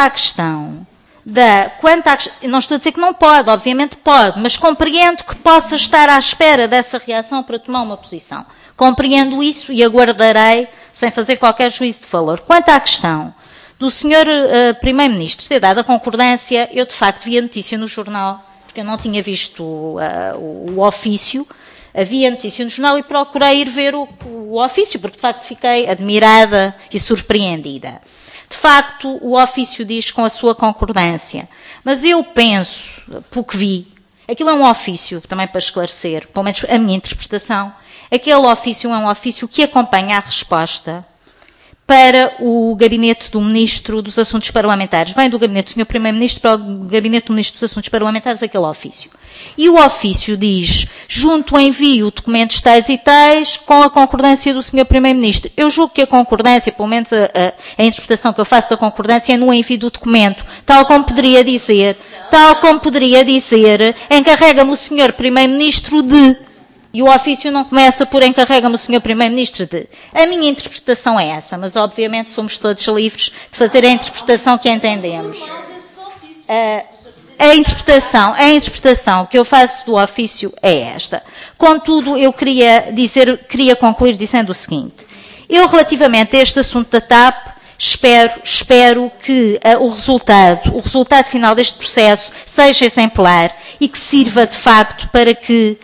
não estou a dizer que não pode, obviamente pode, mas compreendo que possa estar à espera dessa reação para tomar uma posição. Compreendo isso e aguardarei sem fazer qualquer juízo de valor. Quanto à questão do Sr. Primeiro-Ministro ter dado a concordância, eu de facto vi a notícia no jornal, porque eu não tinha visto o ofício, havia notícia no jornal e procurei ir ver o ofício, porque de facto fiquei admirada e surpreendida. De facto, o ofício diz com a sua concordância, mas eu penso, pelo que vi, aquilo é um ofício, também para esclarecer, pelo menos a minha interpretação, aquele ofício é um ofício que acompanha a resposta para o gabinete do Ministro dos Assuntos Parlamentares. Vem do gabinete do Sr. Primeiro-Ministro para o gabinete do Ministro dos Assuntos Parlamentares aquele ofício. E o ofício diz, junto envio documentos tais e tais, com a concordância do Sr. Primeiro-Ministro. Eu julgo que a concordância, pelo menos a interpretação que eu faço da concordância, é no envio do documento. Tal como poderia dizer, encarrega-me o Sr. Primeiro-Ministro de... E o ofício não começa por encarrega-me o Sr. Primeiro-Ministro de... A minha interpretação é essa, mas obviamente somos todos livres de fazer a interpretação que entendemos. A interpretação que eu faço do ofício é esta. Contudo, eu queria concluir dizendo o seguinte. Eu, relativamente a este assunto da TAP, espero que o resultado final deste processo seja exemplar e que sirva, de facto, para que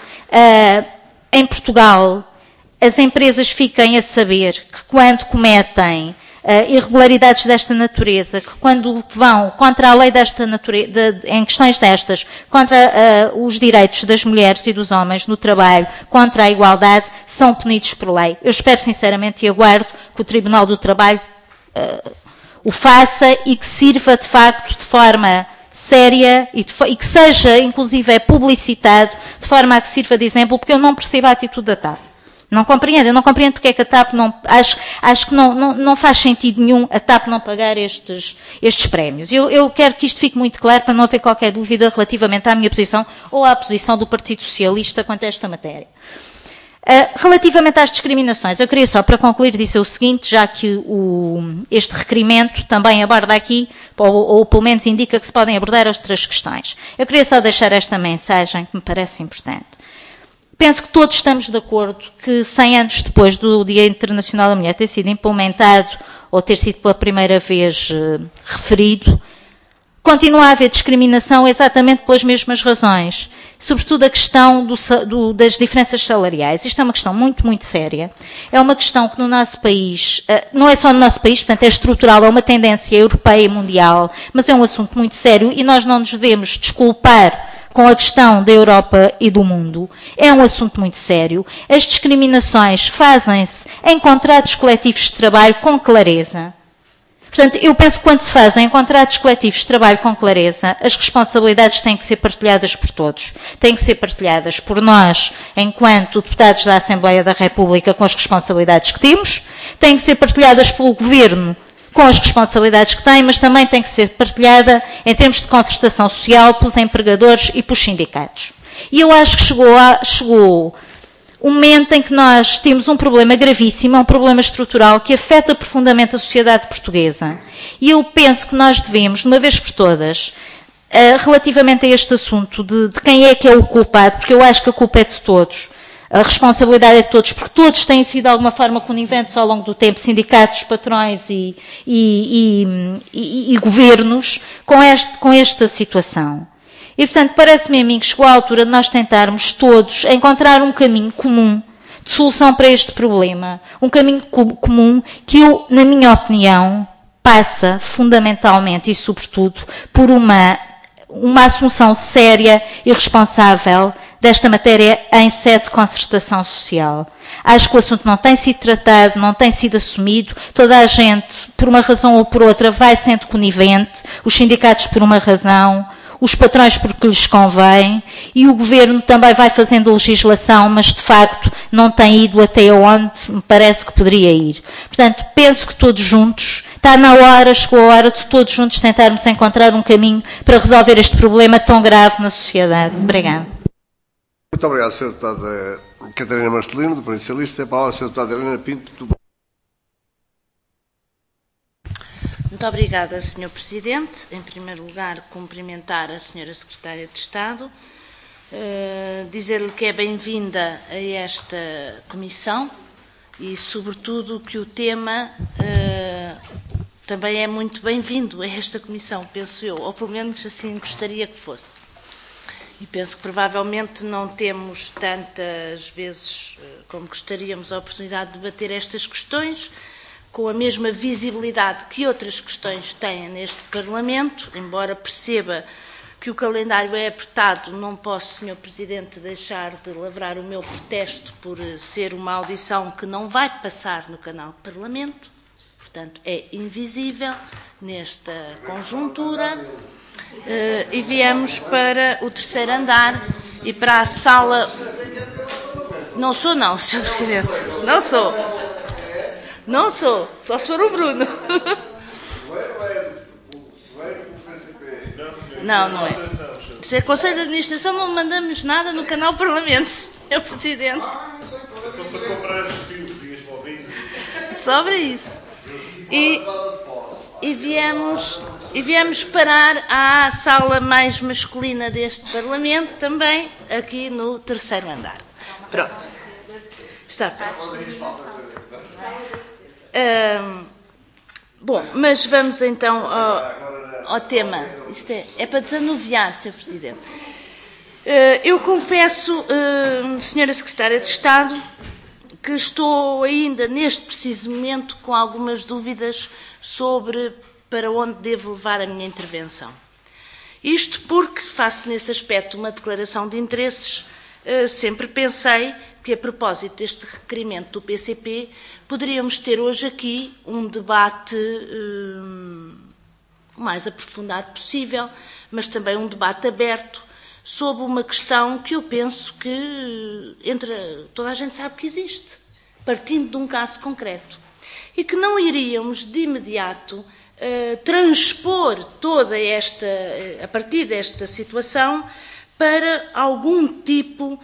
em Portugal as empresas fiquem a saber que quando cometem irregularidades desta natureza, que quando vão contra a lei desta natureza, em questões destas, contra os direitos das mulheres e dos homens no trabalho, contra a igualdade, são punidos por lei. Eu espero sinceramente e aguardo que o Tribunal do Trabalho o faça e que sirva de facto de forma séria e que seja inclusive publicitado de forma a que sirva de exemplo, porque eu não percebo a atitude da TAP. Eu não compreendo porque é que a TAP não... Acho que não faz sentido nenhum a TAP não pagar estes prémios. Eu quero que isto fique muito claro para não haver qualquer dúvida relativamente à minha posição ou à posição do Partido Socialista quanto a esta matéria. Relativamente às discriminações, eu queria só, para concluir, dizer o seguinte, já que este requerimento também aborda aqui, ou pelo menos indica que se podem abordar outras questões. Eu queria só deixar esta mensagem que me parece importante. Penso que todos estamos de acordo que 100 anos depois do Dia Internacional da Mulher ter sido implementado, ou ter sido pela primeira vez referido, continua a haver discriminação exatamente pelas mesmas razões. Sobretudo a questão das diferenças salariais. Isto é uma questão muito, muito séria. É uma questão que no nosso país, não é só no nosso país, portanto é estrutural, é uma tendência europeia e mundial, mas é um assunto muito sério e nós não nos devemos desculpar com a questão da Europa e do mundo. É um assunto muito sério. As discriminações fazem-se em contratos coletivos de trabalho com clareza. Portanto, eu penso que quando se fazem contratos coletivos de trabalho com clareza, as responsabilidades têm que ser partilhadas por todos. Têm que ser partilhadas por nós, enquanto deputados da Assembleia da República, com as responsabilidades que temos, têm que ser partilhadas pelo Governo, com as responsabilidades que tem, mas também tem que ser partilhada em termos de concertação social pelos empregadores e pelos sindicatos. E eu acho que chegou um momento em que nós temos um problema gravíssimo, um problema estrutural que afeta profundamente a sociedade portuguesa. E eu penso que nós devemos, de uma vez por todas, relativamente a este assunto de quem é que é o culpado, porque eu acho que a culpa é de todos, a responsabilidade é de todos, porque todos têm sido de alguma forma coniventes ao longo do tempo, sindicatos, patrões e governos, com esta situação. E, portanto, parece-me a mim que chegou a altura de nós tentarmos todos encontrar um caminho comum de solução para este problema. Um caminho comum que eu, na minha opinião, passa fundamentalmente e sobretudo por uma assunção séria e responsável desta matéria em sede de concertação social. Acho que o assunto não tem sido tratado, não tem sido assumido, toda a gente, por uma razão ou por outra, vai sendo conivente, os sindicatos por uma razão, os patrões porque lhes convém, e o Governo também vai fazendo legislação, mas de facto não tem ido até onde me parece que poderia ir. Portanto, penso que todos juntos, chegou a hora de todos juntos tentarmos encontrar um caminho para resolver este problema tão grave na sociedade. Obrigada. Muito obrigado, Sra. Deputada Catarina Marcelino, do Partido Socialista. A palavra, Sra. Deputada Helena Pinto, do... Muito obrigada, Sr. Presidente. Em primeiro lugar, cumprimentar a Sra. Secretária de Estado, dizer-lhe que é bem-vinda a esta comissão e, sobretudo, que o tema também é muito bem-vindo a esta comissão, penso eu, ou pelo menos assim gostaria que fosse. E penso que provavelmente não temos tantas vezes como gostaríamos a oportunidade de debater estas questões, com a mesma visibilidade que outras questões têm neste Parlamento, embora perceba que o calendário é apertado, não posso, Sr. Presidente, deixar de lavrar o meu protesto por ser uma audição que não vai passar no canal Parlamento, portanto é invisível nesta conjuntura, e viemos para o terceiro andar e para a sala... Não sou não, Sr. Presidente, não sou. Não sou, só se for o Bruno. Não, não é. Se é Conselho de Administração, não mandamos nada no canal Parlamento. Sr. Presidente. É só para comprar os filhos e as bobinas. Sobre isso. E viemos parar à sala mais masculina deste Parlamento, também aqui no 3º andar. Pronto. Está feito. Bom, mas vamos então ao tema. Isto é para desanuviar, Sr. Presidente. Eu confesso, Sra. Secretária de Estado, que estou ainda neste preciso momento com algumas dúvidas sobre para onde devo levar a minha intervenção. Isto porque faço nesse aspecto uma declaração de interesses. Sempre pensei que, a propósito deste requerimento do PCP, poderíamos ter hoje aqui um debate o mais aprofundado possível, mas também um debate aberto sobre uma questão que eu penso que toda a gente sabe que existe, partindo de um caso concreto, e que não iríamos de imediato transpor toda esta, a partir desta situação, para algum tipo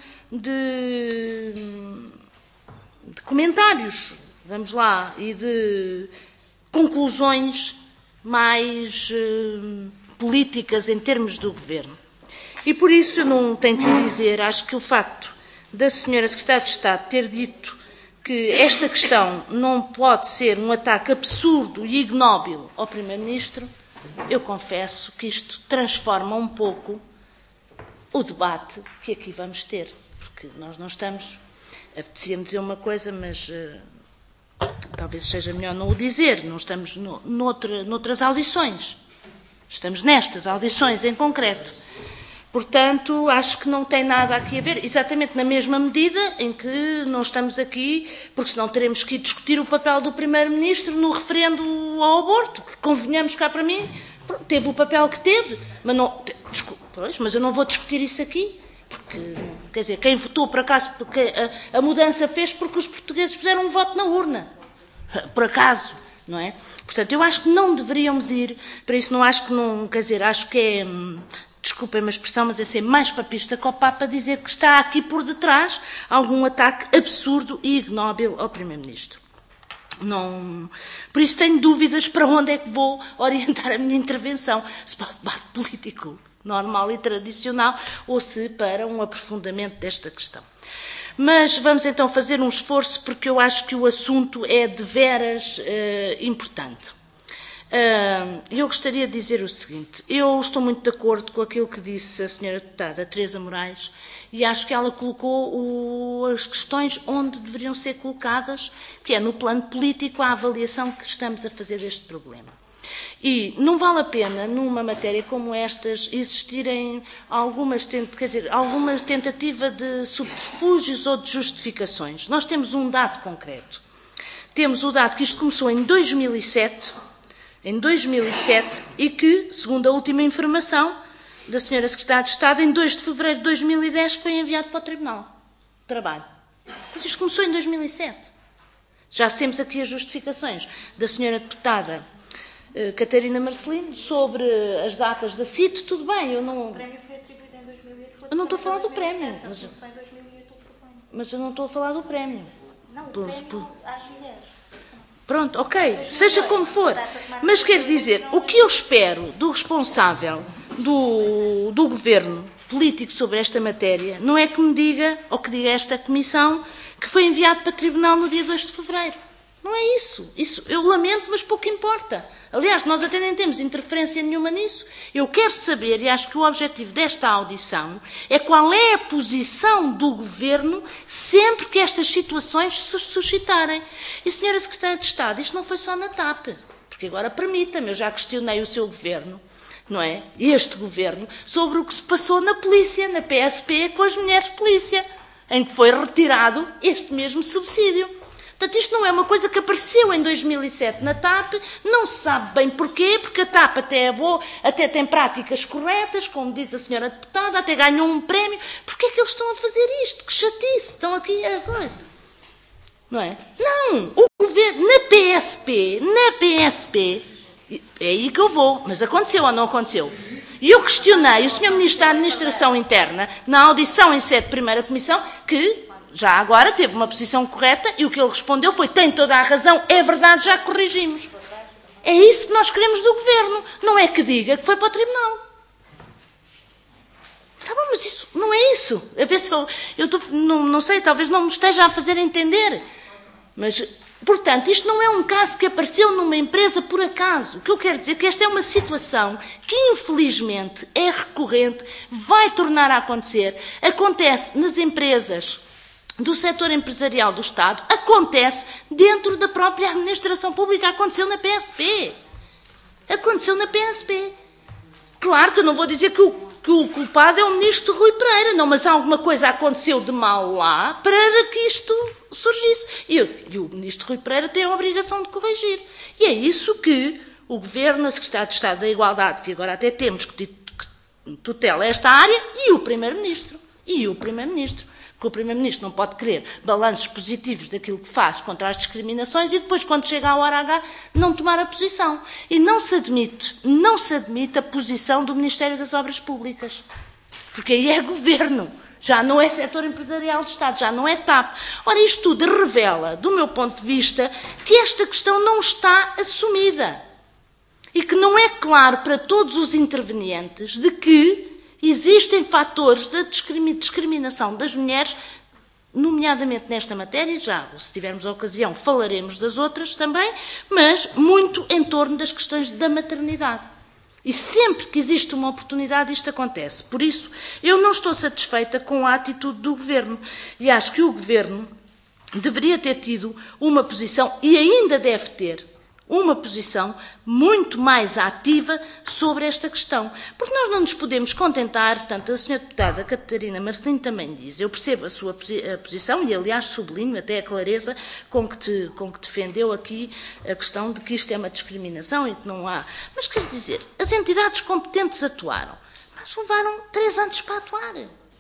de comentários, vamos lá, e de conclusões mais políticas em termos do Governo. E por isso eu não tenho que dizer, acho que o facto da Sra. Secretária de Estado ter dito que esta questão não pode ser um ataque absurdo e ignóbil ao Primeiro-Ministro, eu confesso que isto transforma um pouco o debate que aqui vamos ter, porque nós não estamos, apetecia-me dizer uma coisa, mas talvez seja melhor não o dizer, não estamos noutras audições, estamos nestas audições em concreto. Portanto, acho que não tem nada aqui a ver, exatamente na mesma medida em que não estamos aqui, porque senão teremos que ir discutir o papel do Primeiro-Ministro no referendo ao aborto, que, convenhamos cá para mim, teve o papel que teve, mas não, mas eu não vou discutir isso aqui, porque, quer dizer, quem votou por acaso, porque a mudança fez porque os portugueses fizeram um voto na urna, por acaso, não é? Portanto, eu acho que não deveríamos ir, para isso não acho que não, quer dizer, acho que é, desculpem-me a expressão, mas é ser mais papista que o Papa dizer que está aqui por detrás algum ataque absurdo e ignóbil ao Primeiro-Ministro. Não, por isso tenho dúvidas para onde é que vou orientar a minha intervenção, se para o debate político normal e tradicional ou se para um aprofundamento desta questão. Mas vamos então fazer um esforço porque eu acho que o assunto é de veras importante. Eu gostaria de dizer o seguinte, eu estou muito de acordo com aquilo que disse a Sra. Deputada Teresa Moraes e acho que ela colocou as questões onde deveriam ser colocadas, que é no plano político a avaliação que estamos a fazer deste problema. E não vale a pena, numa matéria como estas, existirem alguma tentativa de subterfúgios ou de justificações. Nós temos um dado concreto. Temos o dado que isto começou em 2007, e que, segundo a última informação da Sra. Secretária de Estado, em 2 de fevereiro de 2010 foi enviado para o Tribunal de Trabalho. Mas isto começou em 2007. Já temos aqui as justificações da Sra. Deputada Catarina Marcelino sobre as datas da CIT, tudo bem, eu não... O prémio foi atribuído em 2008. Eu não estou a falar do prémio. Mas eu não estou a falar do prémio. Não, o prémio às mulheres. Pronto, ok, seja como for. Mas quero dizer, o que eu espero do responsável do Governo político sobre esta matéria não é que me diga, ou que diga esta Comissão, que foi enviado para o Tribunal no dia 2 de fevereiro. Não é isso. Isso eu lamento, mas pouco importa. Aliás, nós até nem temos interferência nenhuma nisso. Eu quero saber, e acho que o objetivo desta audição, é qual é a posição do Governo sempre que estas situações se suscitarem. E, Sra. Secretária de Estado, isto não foi só na TAP, porque agora permita-me, eu já questionei o seu Governo, não é? Este Governo, sobre o que se passou na polícia, na PSP, com as mulheres de polícia, em que foi retirado este mesmo subsídio. Portanto, isto não é uma coisa que apareceu em 2007 na TAP, não se sabe bem porquê, porque a TAP até é boa, até tem práticas corretas, como diz a Sra. Deputada, até ganhou um prémio. Porquê é que eles estão a fazer isto? Que chatice, estão aqui a coisa. Não é? Não, o Governo, na PSP, é aí que eu vou, mas aconteceu ou não aconteceu? E eu questionei o Sr. Ministro da Administração Interna, na audição em sede de primeira comissão, que já agora teve uma posição correta e o que ele respondeu foi: tem toda a razão, é verdade, já corrigimos. É isso que nós queremos do Governo, não é que diga que foi para o Tribunal. Tá bom, mas isso não é isso. A ver se não sei, talvez não me esteja a fazer entender. Mas, portanto, isto não é um caso que apareceu numa empresa por acaso. O que eu quero dizer é que esta é uma situação que, infelizmente, é recorrente, vai tornar a acontecer. Acontece nas empresas do setor empresarial do Estado, acontece dentro da própria administração pública. Aconteceu na PSP. Aconteceu na PSP. Claro que eu não vou dizer que o culpado é o ministro Rui Pereira, não, mas alguma coisa aconteceu de mal lá para que isto surgisse. E o ministro Rui Pereira tem a obrigação de corrigir. E é isso que o Governo, a Secretária de Estado da Igualdade, que agora até temos que tutela esta área, e o Primeiro-Ministro. Porque o Primeiro-Ministro não pode querer balanços positivos daquilo que faz contra as discriminações e depois, quando chega à hora H, não tomar a posição. E não se admite a posição do Ministério das Obras Públicas. Porque aí é Governo, já não é setor empresarial do Estado, já não é TAP. Ora, isto tudo revela, do meu ponto de vista, que esta questão não está assumida. E que não é claro para todos os intervenientes de que existem fatores de discriminação das mulheres, nomeadamente nesta matéria, já, se tivermos a ocasião, falaremos das outras também, mas muito em torno das questões da maternidade. E sempre que existe uma oportunidade, isto acontece. Por isso, eu não estou satisfeita com a atitude do Governo. E acho que o Governo deveria ter tido uma posição, e ainda deve ter, uma posição muito mais ativa sobre esta questão. Porque nós não nos podemos contentar, portanto, a Sra. Deputada Catarina Marcelino também diz, eu percebo a sua posição e, aliás, sublinho até a clareza com que defendeu aqui a questão de que isto é uma discriminação e que não há. Mas quer dizer, as entidades competentes atuaram, mas levaram 3 anos para atuar.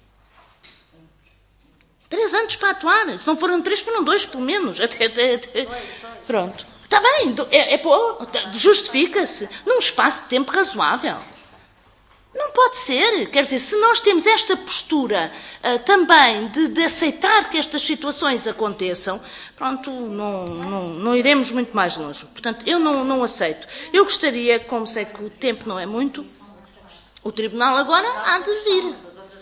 3 anos para atuar. Se não foram 3, foram 2, pelo menos. Pronto. Está bem, justifica-se num espaço de tempo razoável. Não pode ser. Quer dizer, se nós temos esta postura também de aceitar que estas situações aconteçam, pronto, não iremos muito mais longe. Portanto, eu não aceito. Eu gostaria, como sei que o tempo não é muito, o Tribunal agora há de vir.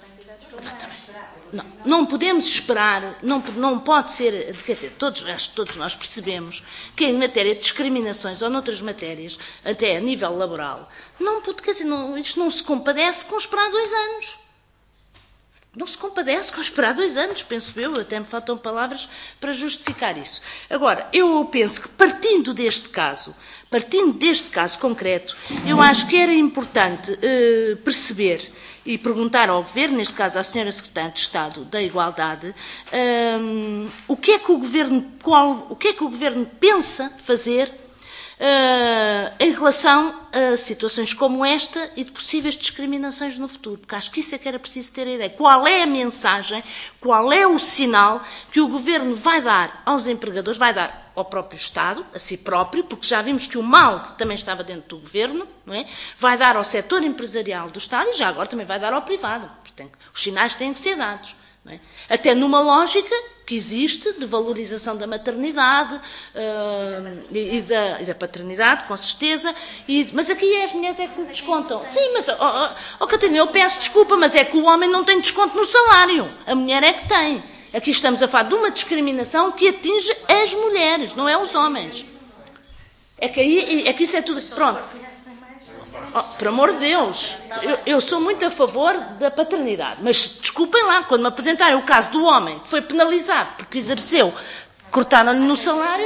Não podemos esperar, não pode ser, quer dizer, todos nós percebemos que em matéria de discriminações ou noutras matérias, até a nível laboral, isto não se compadece com esperar 2 anos. Não se compadece com esperar 2 anos, penso eu, até me faltam palavras para justificar isso. Agora, eu penso que partindo deste caso concreto, eu acho que era importante perceber e perguntar ao Governo, neste caso à Sra. Secretária de Estado da Igualdade, o que é que o Governo pensa fazer em relação a situações como esta e de possíveis discriminações no futuro. Porque acho que isso é que era preciso ter a ideia. Qual é a mensagem, qual é o sinal que o Governo vai dar aos empregadores, vai dar ao próprio Estado, a si próprio, porque já vimos que o mal também estava dentro do Governo, não é? Vai dar ao setor empresarial do Estado e já agora também vai dar ao privado. Portanto, os sinais têm que ser dados. Não é? Até numa lógica que existe de valorização da maternidade e da paternidade, com certeza, mas aqui as mulheres é que descontam. Sim, mas, Catarina, eu peço desculpa, mas é que o homem não tem desconto no salário, a mulher é que tem. Aqui estamos a falar de uma discriminação que atinge as mulheres, não é os homens. É que isso é tudo... Pronto. Por amor de Deus, eu sou muito a favor da paternidade, mas desculpem lá, quando me apresentarem o caso do homem que foi penalizado porque exerceu, cortaram-lhe no salário,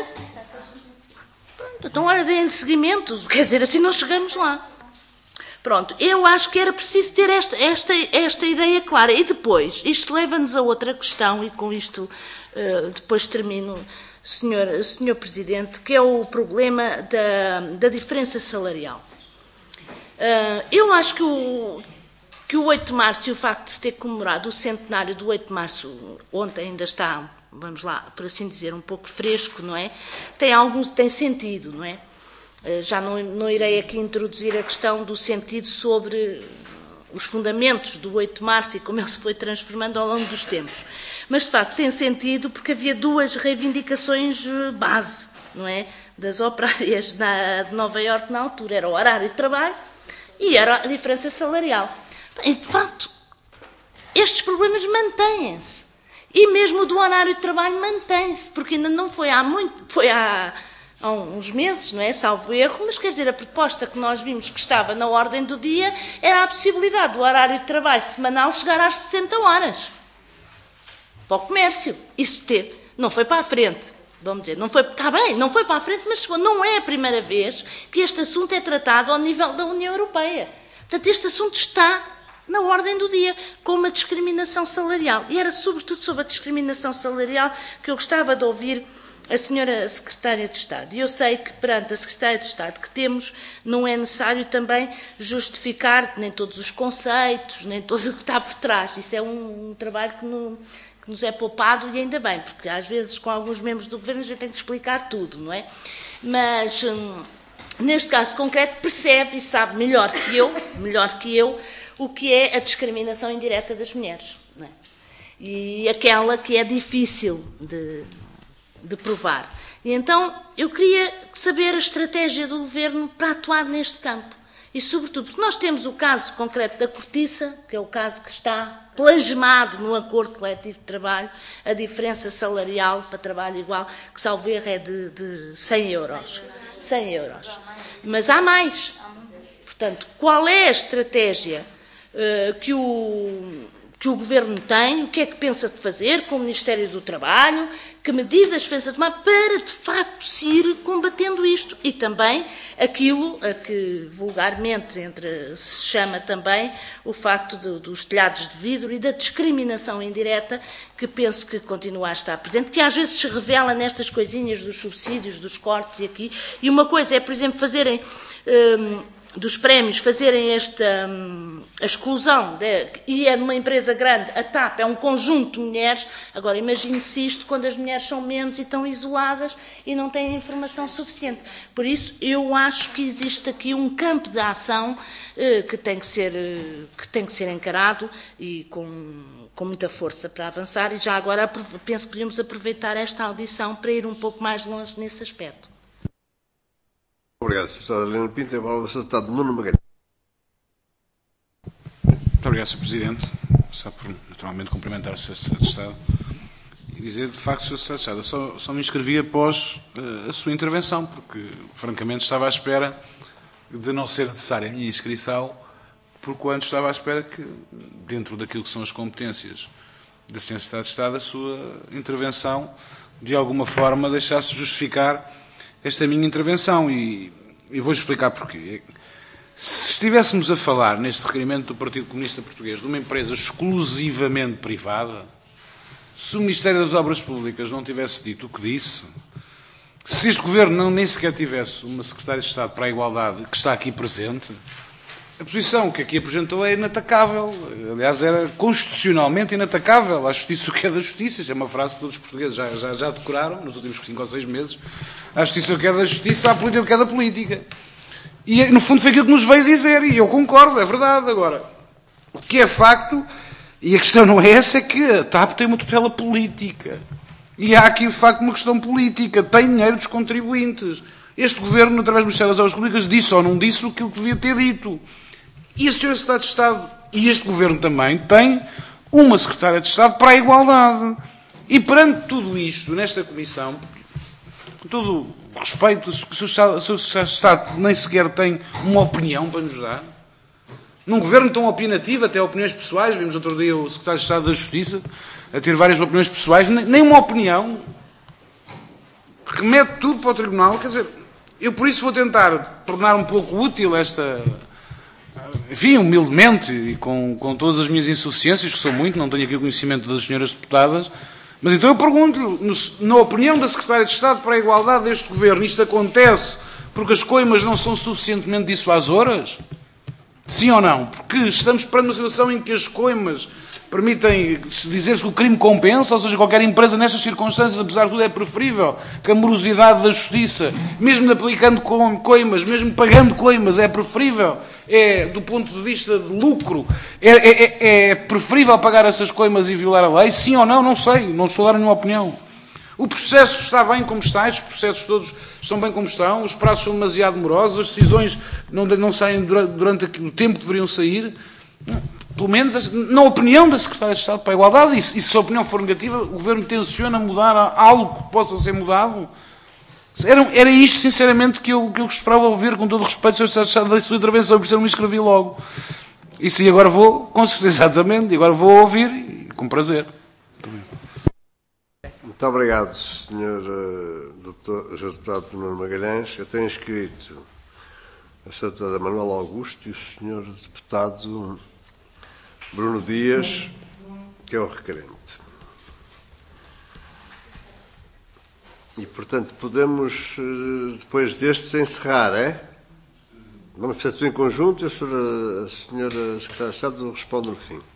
pronto, então olha, deem-lhe seguimento, quer dizer, assim não chegamos lá. Pronto, eu acho que era preciso ter esta ideia clara. E depois, isto leva-nos a outra questão, e com isto depois termino, Senhor Presidente, que é o problema da diferença salarial. Eu acho que o 8 de março e o facto de se ter comemorado o centenário do 8 de março, ontem ainda está, vamos lá, por assim dizer, um pouco fresco, não é? Tem sentido, não é? Já não irei aqui introduzir a questão do sentido sobre os fundamentos do 8 de março e como ele se foi transformando ao longo dos tempos. Mas, de facto, tem sentido porque havia duas reivindicações base, não é? Das operárias de Nova Iorque na altura. Era o horário de trabalho e era a diferença salarial. E, de facto, estes problemas mantêm-se. E mesmo o do horário de trabalho mantém-se, porque ainda não foi há uns meses, não é? Salvo erro, mas quer dizer, a proposta que nós vimos que estava na ordem do dia era a possibilidade do horário de trabalho semanal chegar às 60 horas. Para o comércio. Isso não foi para a frente. Vamos dizer, não foi, está bem, não foi para a frente, mas chegou. Não é a primeira vez que este assunto é tratado ao nível da União Europeia. Portanto, este assunto está na ordem do dia, com uma discriminação salarial. E era sobretudo sobre a discriminação salarial que eu gostava de ouvir a senhora Secretária de Estado. E eu sei que perante a Secretária de Estado que temos, não é necessário também justificar nem todos os conceitos, nem tudo o que está por trás. Isso é um trabalho que nos é poupado e ainda bem, porque às vezes com alguns membros do Governo a gente tem que explicar tudo, não é? Mas, neste caso concreto, percebe e sabe melhor que eu, o que é a discriminação indireta das mulheres, não é? E aquela que é difícil de provar. E então eu queria saber a estratégia do Governo para atuar neste campo. E sobretudo, porque nós temos o caso concreto da cortiça, que é o caso que está plasmado no acordo coletivo de trabalho, a diferença salarial para trabalho igual, que salvo erro é de 100 euros. 100 euros. Mas há mais. Portanto, qual é a estratégia que o Governo tem, o que é que pensa de fazer com o Ministério do Trabalho, que medidas pensa tomar para, de facto, se ir combatendo isto. E também aquilo a que vulgarmente se chama também o facto dos telhados de vidro e da discriminação indireta, que penso que continua a estar presente, que às vezes se revela nestas coisinhas dos subsídios, dos cortes e aqui. E uma coisa é, por exemplo, fazerem dos prémios, fazerem a exclusão, e é numa empresa grande, a TAP é um conjunto de mulheres. Agora imagine-se isto quando as mulheres são menos e estão isoladas e não têm informação suficiente. Por isso eu acho que existe aqui um campo de ação que tem que ser encarado e com muita força para avançar, e já agora penso que podíamos aproveitar esta audição para ir um pouco mais longe nesse aspecto. Obrigado, Sr. Deputado Helena Pinto. Agora o Sr. Deputado Nuno Magalhães. Muito obrigado, Sr. Presidente. Só por, naturalmente, cumprimentar o Sr. Secretário de Estado e dizer, de facto, Sr. Secretário de Estado, só me inscrevi após a sua intervenção, porque, francamente, estava à espera de não ser necessária a minha inscrição, porque antes estava à espera que, dentro daquilo que são as competências da Sra. Secretária de Estado, a sua intervenção, de alguma forma, deixasse justificar esta minha intervenção, e vou explicar porquê. Se estivéssemos a falar neste requerimento do Partido Comunista Português de uma empresa exclusivamente privada, se o Ministério das Obras Públicas não tivesse dito o que disse, se este Governo nem sequer tivesse uma Secretária de Estado para a Igualdade que está aqui presente, a posição que aqui apresentou é inatacável. Aliás, era constitucionalmente inatacável. A justiça o que é da justiça. Isso é uma frase que todos os portugueses já decoraram nos últimos 5 ou 6 meses. A justiça o que é da justiça, a política o que é da política. E, no fundo, foi aquilo que nos veio dizer. E eu concordo, é verdade. Agora, o que é facto, e a questão não é essa, é que a TAP tem uma tutela política. E há aqui, de facto, uma questão política. Tem dinheiro dos contribuintes. Este Governo, através do Ministério das Obras Públicas, disse ou não disse aquilo que devia ter dito. E a Sra. Secretária de Estado, e este Governo também, tem uma Secretária de Estado para a Igualdade. E perante tudo isto, nesta Comissão, com todo o respeito, o Sr. Secretário de Estado nem sequer tem uma opinião para nos dar. Num Governo tão opinativo, até opiniões pessoais, vimos outro dia o Secretário de Estado da Justiça a ter várias opiniões pessoais, nem uma opinião. Remete tudo para o Tribunal, quer dizer, eu por isso vou tentar tornar um pouco útil esta... Enfim, humildemente, e com todas as minhas insuficiências, que são muito, não tenho aqui o conhecimento das senhoras deputadas, mas então eu pergunto-lhe, na opinião da Secretária de Estado para a Igualdade deste Governo, isto acontece porque as coimas não são suficientemente dissuasoras? Sim ou não? Porque estamos perante uma situação em que as coimas permitem-se dizer que o crime compensa, ou seja, qualquer empresa nestas circunstâncias, apesar de tudo, é preferível que a morosidade da justiça, mesmo aplicando coimas, mesmo pagando coimas, é preferível, do ponto de vista de lucro, é preferível pagar essas coimas e violar a lei? Sim ou não? Não sei, não estou a dar nenhuma opinião. O processo está bem como está, os processos todos estão bem como estão, os prazos são demasiado demorosos, as decisões não saem durante o tempo que deveriam sair. Pelo menos na opinião da Secretária de Estado para a Igualdade, e se a opinião for negativa, o Governo tenciona mudar algo que possa ser mudado. Era isto, sinceramente, que eu esperava ouvir, com todo o respeito, Sr. Secretário de Estado, da sua intervenção, por isso eu me inscrevi logo. E sim, agora vou, com certeza, exatamente, e agora vou ouvir, e com prazer. Muito obrigado, Sr. Deputado Nuno Magalhães. Eu tenho escrito a Sra. Deputada Manuela Augusto e o Sr. Deputado Bruno Dias, que é o requerente. E, portanto, podemos, depois destes, encerrar, é? Vamos fazer tudo em conjunto e a Sra. Secretária de Estado responde no fim.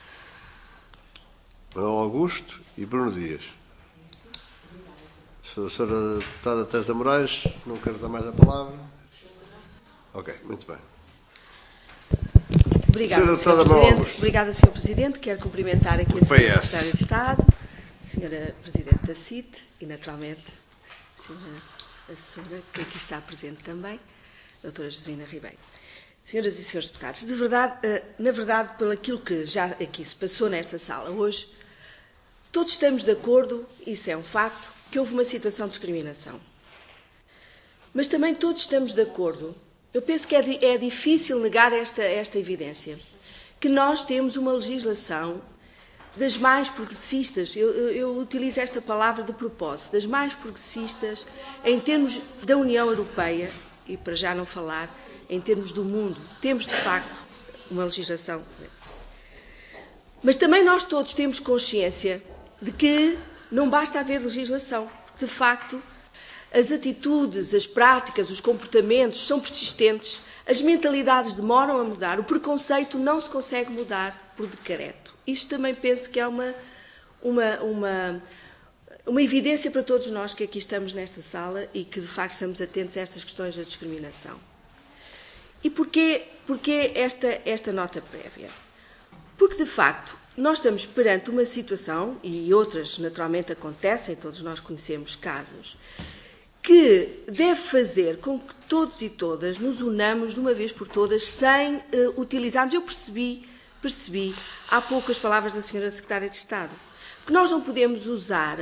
Manuela Augusto e Bruno Dias. A Sra. Deputada Teresa Moraes, não quero dar mais a palavra. Ok, muito bem. Obrigada, Sr. Presidente. Obrigada, Sr. Presidente. Quero cumprimentar aqui a Sra. Secretária de Estado, a Sra. Presidente da CIT e, naturalmente, a Sra. que aqui está presente também, a Dra. Josefina Ribeiro. Senhoras e Srs. Deputados, na verdade, pelo aquilo que já aqui se passou nesta sala hoje, todos estamos de acordo, isso é um facto, que houve uma situação de discriminação. Mas também todos estamos de acordo, eu penso que é difícil negar esta evidência, que nós temos uma legislação das mais progressistas, eu utilizo esta palavra de propósito, das mais progressistas em termos da União Europeia, e para já não falar, em termos do mundo, temos de facto uma legislação. Mas também nós todos temos consciência de que não basta haver legislação, porque de facto as atitudes, as práticas, os comportamentos são persistentes, as mentalidades demoram a mudar, o preconceito não se consegue mudar por decreto. Isto também penso que é uma evidência para todos nós que aqui estamos nesta sala e que de facto estamos atentos a estas questões da discriminação. E porquê esta nota prévia? Porque de facto nós estamos perante uma situação, e outras naturalmente acontecem, todos nós conhecemos casos, que deve fazer com que todos e todas nos unamos de uma vez por todas sem utilizarmos. Eu percebi há pouco as palavras da Sra. Secretária de Estado, que nós não podemos usar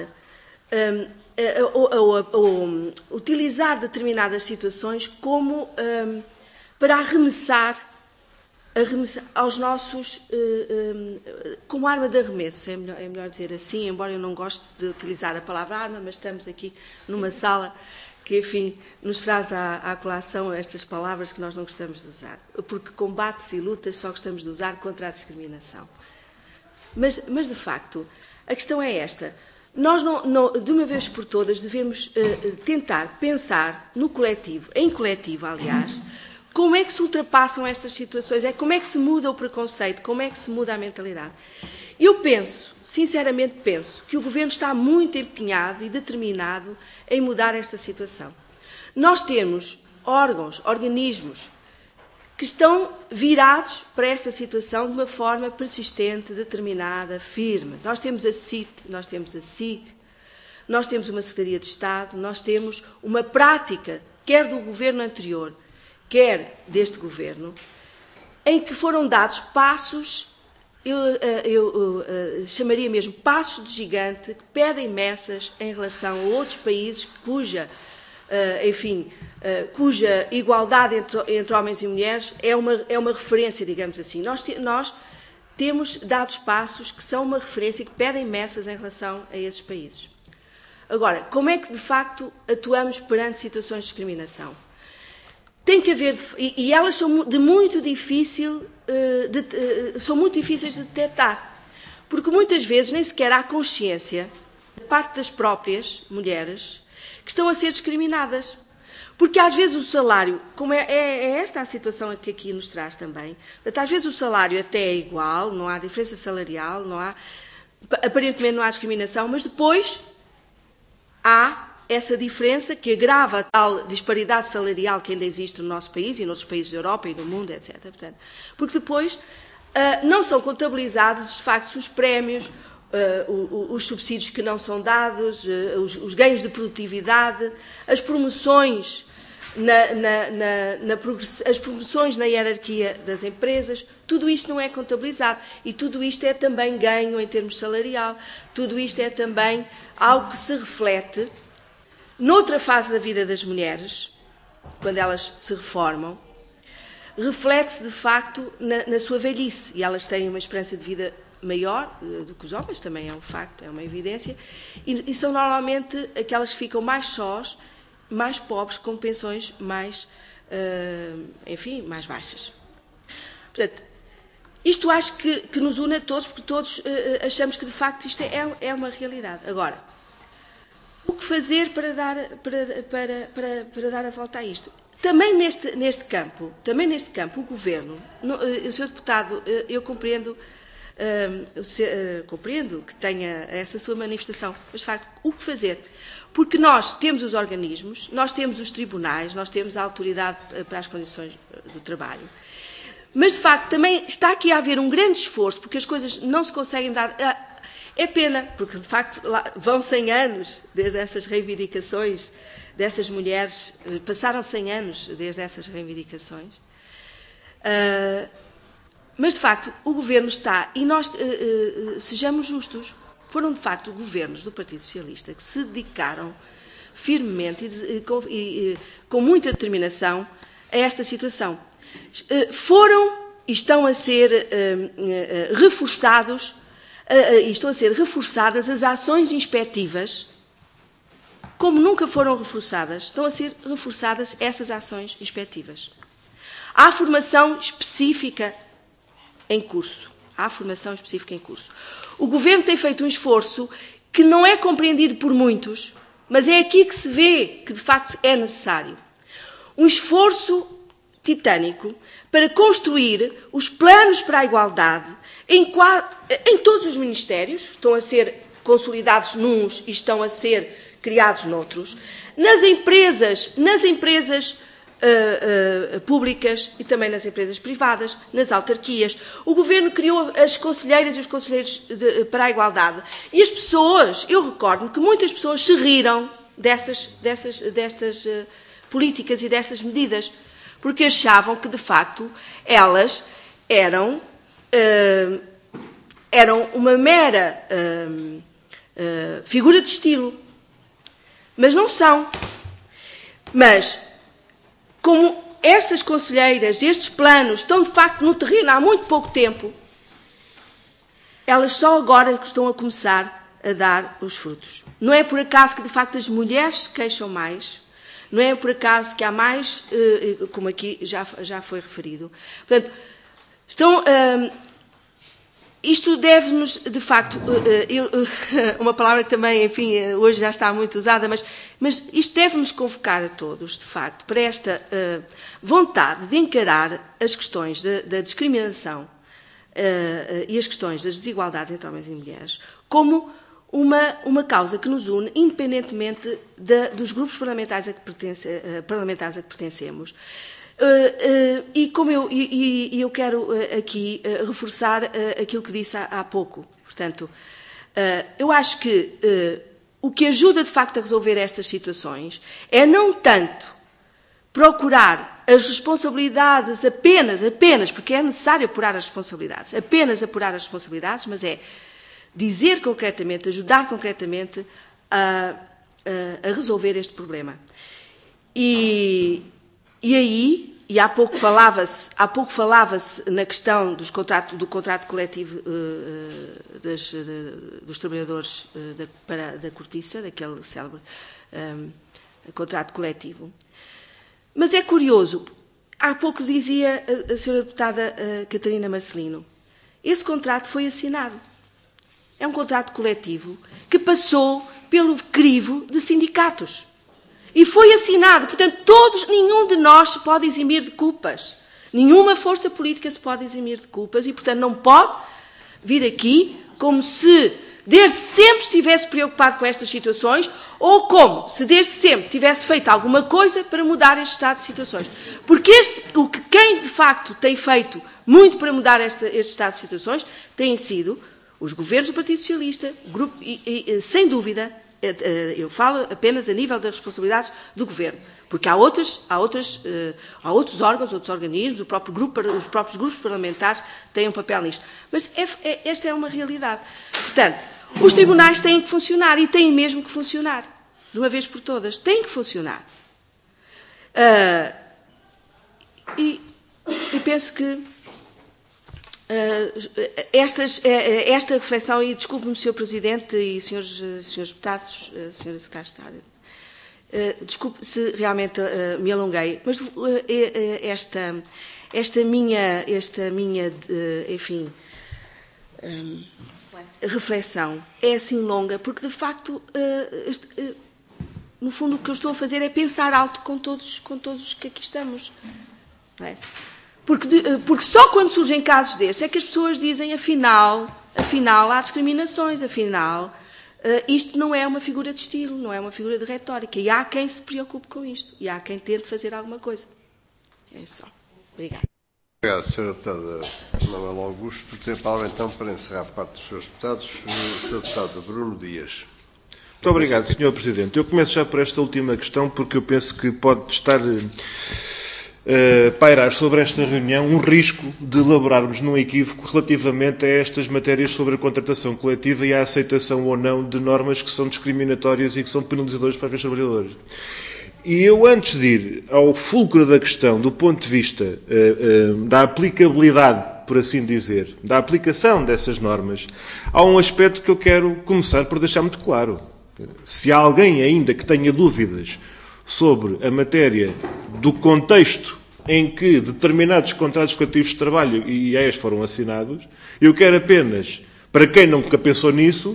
ou utilizar determinadas situações como para arremessar aos nossos, como arma de arremesso, é melhor dizer assim, embora eu não goste de utilizar a palavra arma, mas estamos aqui numa sala que, enfim, nos traz à colação estas palavras que nós não gostamos de usar, porque combates e lutas só gostamos de usar contra a discriminação. Mas de facto, a questão é esta. Nós, de uma vez por todas, devemos tentar pensar no coletivo, em coletivo, aliás, como é que se ultrapassam estas situações, como é que se muda o preconceito, como é que se muda a mentalidade. Eu penso, sinceramente penso, que o Governo está muito empenhado e determinado em mudar esta situação. Nós temos órgãos, organismos, que estão virados para esta situação de uma forma persistente, determinada, firme. Nós temos a CIT, nós temos a SIC, nós temos uma Secretaria de Estado, nós temos uma prática, quer do Governo anterior, quer deste Governo, em que foram dados passos, eu chamaria mesmo passos de gigante, que pedem meças em relação a outros países cuja igualdade entre homens e mulheres é uma referência, digamos assim. Nós temos dados passos que são uma referência e que pedem meças em relação a esses países. Agora, como é que de facto atuamos perante situações de discriminação? Tem que haver, e elas são muito difíceis de detectar, porque muitas vezes nem sequer há consciência, da parte das próprias mulheres, que estão a ser discriminadas. Porque às vezes o salário, como é esta a situação que aqui nos traz também, às vezes o salário até é igual, não há diferença salarial, aparentemente não há discriminação, mas depois há essa diferença que agrava a tal disparidade salarial que ainda existe no nosso país e noutros países da Europa e do mundo, etc. Portanto, porque depois não são contabilizados, de facto, os prémios, os subsídios que não são dados, os ganhos de produtividade, as promoções as promoções na hierarquia das empresas, tudo isto não é contabilizado e tudo isto é também ganho em termos salarial, tudo isto é também algo que se reflete noutra fase da vida das mulheres, quando elas se reformam, reflete-se de facto na sua velhice e elas têm uma esperança de vida maior do que os homens, também é um facto, é uma evidência, e são normalmente aquelas que ficam mais sós, mais pobres, com pensões mais, mais baixas. Portanto, isto acho que nos une a todos, porque todos achamos que, de facto, isto é uma realidade. Agora, o que fazer para dar a volta a isto? Também neste campo, o Governo, o Sr. Deputado, eu compreendo que tenha essa sua manifestação, mas, de facto, o que fazer? Porque nós temos os organismos, nós temos os tribunais, nós temos a autoridade para as condições do trabalho. Mas, de facto, também está aqui a haver um grande esforço, porque as coisas não se conseguem dar. É pena, porque, de facto, vão 100 anos desde essas reivindicações dessas mulheres, passaram 100 anos desde essas reivindicações. Mas, de facto, o Governo está, e nós, sejamos justos, foram, de facto, governos do Partido Socialista que se dedicaram firmemente e com muita determinação a esta situação. Foram e estão a ser reforçadas as ações inspectivas, como nunca foram reforçadas, estão a ser reforçadas essas ações inspectivas. Há formação específica em curso. O Governo tem feito um esforço que não é compreendido por muitos, mas é aqui que se vê que, de facto, é necessário. Um esforço titânico para construir os planos para a igualdade em todos os ministérios, estão a ser consolidados nuns e estão a ser criados noutros, nas empresas públicas e também nas empresas privadas, nas autarquias. O Governo criou as conselheiras e os conselheiros para a igualdade. E as pessoas, eu recordo-me que muitas pessoas se riram destas políticas e destas medidas, porque achavam que, de facto, elas eram uma mera figura de estilo. Mas não são. Mas, como estas conselheiras, estes planos, estão de facto no terreno há muito pouco tempo, elas só agora estão a começar a dar os frutos. Não é por acaso que, de facto, as mulheres se queixam mais, não é por acaso que há mais, como aqui já foi referido. Portanto, isto deve-nos, de facto, uma palavra que também, enfim, hoje já está muito usada, mas isto deve-nos convocar a todos, de facto, para esta vontade de encarar as questões da discriminação e as questões das desigualdades entre homens e mulheres como uma causa que nos une, independentemente dos grupos parlamentares a que pertencemos. E como eu quero aqui reforçar aquilo que disse há pouco. Portanto, eu acho que o que ajuda de facto a resolver estas situações é não tanto procurar as responsabilidades apenas, porque é necessário apurar as responsabilidades, mas é dizer concretamente, ajudar concretamente a resolver este problema. E há pouco falava-se na questão do contrato coletivo dos trabalhadores da cortiça, daquele célebre contrato coletivo. Mas é curioso, há pouco dizia a senhora deputada Catarina Marcelino, esse contrato foi assinado. É um contrato coletivo que passou pelo crivo de sindicatos. E foi assinado. Portanto, nenhum de nós se pode eximir de culpas. Nenhuma força política se pode eximir de culpas e, portanto, não pode vir aqui como se desde sempre estivesse preocupado com estas situações ou como se desde sempre tivesse feito alguma coisa para mudar este estado de situações. Porque quem de facto tem feito muito para mudar este estado de situações têm sido os governos do Partido Socialista, sem dúvida, eu falo apenas a nível das responsabilidades do governo, porque há outros órgãos, outros organismos, os próprios grupos parlamentares têm um papel nisto. Mas esta é uma realidade. Portanto, os tribunais têm que funcionar e têm mesmo que funcionar. De uma vez por todas, têm que funcionar. E penso que esta reflexão, e desculpe-me, Sr. Presidente e senhores deputados, Sra. Secretária de Estado, desculpe se realmente me alonguei, mas esta minha enfim, reflexão é assim longa, porque de facto, no fundo, o que eu estou a fazer é pensar alto com todos os que aqui estamos. Não é? Porque só quando surgem casos destes é que as pessoas dizem, afinal há discriminações, afinal, isto não é uma figura de estilo, não é uma figura de retórica. E há quem se preocupe com isto, e há quem tente fazer alguma coisa. É só. Obrigada. Obrigado, Sra. Deputada Manuela Augusto. Tem a palavra, então, para encerrar a parte dos Srs. Deputados, o Sr. Deputado Bruno Dias. Muito obrigado, Sr. Presidente. Eu começo já por esta última questão, porque eu penso que pode estar pairar sobre esta reunião um risco de elaborarmos num equívoco relativamente a estas matérias sobre a contratação coletiva e a aceitação ou não de normas que são discriminatórias e que são penalizadoras para os trabalhadores. E eu, antes de ir ao fulcro da questão, do ponto de vista da aplicabilidade, por assim dizer, da aplicação dessas normas, há um aspecto que eu quero começar por deixar muito claro. Se há alguém ainda que tenha dúvidas sobre a matéria do contexto em que determinados contratos coletivos de trabalho e IES foram assinados, eu quero apenas, para quem nunca pensou nisso,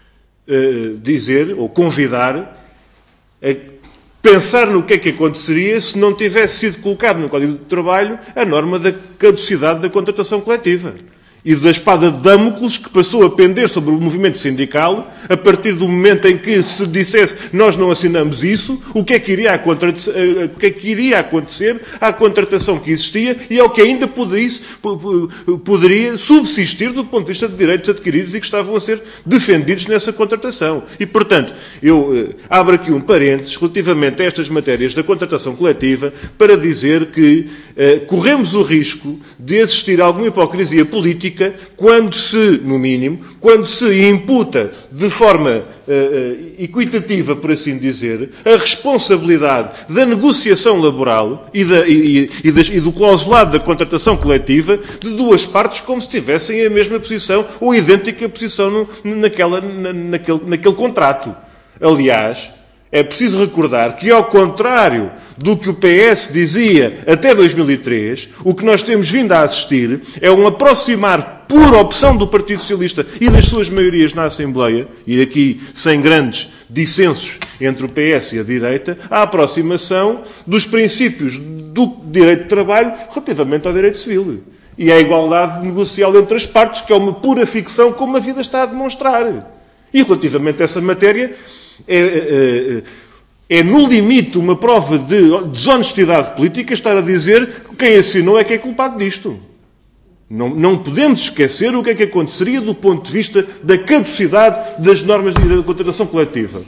dizer ou convidar a pensar no que é que aconteceria se não tivesse sido colocado no Código de Trabalho a norma da caducidade da contratação coletiva e da espada de Damocles que passou a pender sobre o movimento sindical a partir do momento em que se dissesse nós não assinamos isso, o que é que iria acontecer à contratação que existia e ao que ainda poderia subsistir do ponto de vista de direitos adquiridos e que estavam a ser defendidos nessa contratação. E, portanto, eu abro aqui um parênteses relativamente a estas matérias da contratação coletiva para dizer que corremos o risco de existir alguma hipocrisia política quando se, no mínimo, quando se imputa de forma equitativa, por assim dizer, a responsabilidade da negociação laboral e do clausulado da contratação coletiva de duas partes como se tivessem a mesma posição ou idêntica posição naquele contrato. Aliás, é preciso recordar que, ao contrário do que o PS dizia até 2003, o que nós temos vindo a assistir é um aproximar por opção do Partido Socialista e das suas maiorias na Assembleia, e aqui sem grandes dissensos entre o PS e a direita, a aproximação dos princípios do direito de trabalho relativamente ao direito civil. E à igualdade negocial entre as partes, que é uma pura ficção, como a vida está a demonstrar. E relativamente a essa matéria, é no limite uma prova de desonestidade política estar a dizer que quem assinou é que é culpado disto. Não podemos esquecer o que é que aconteceria do ponto de vista da caducidade das normas de contratação coletiva.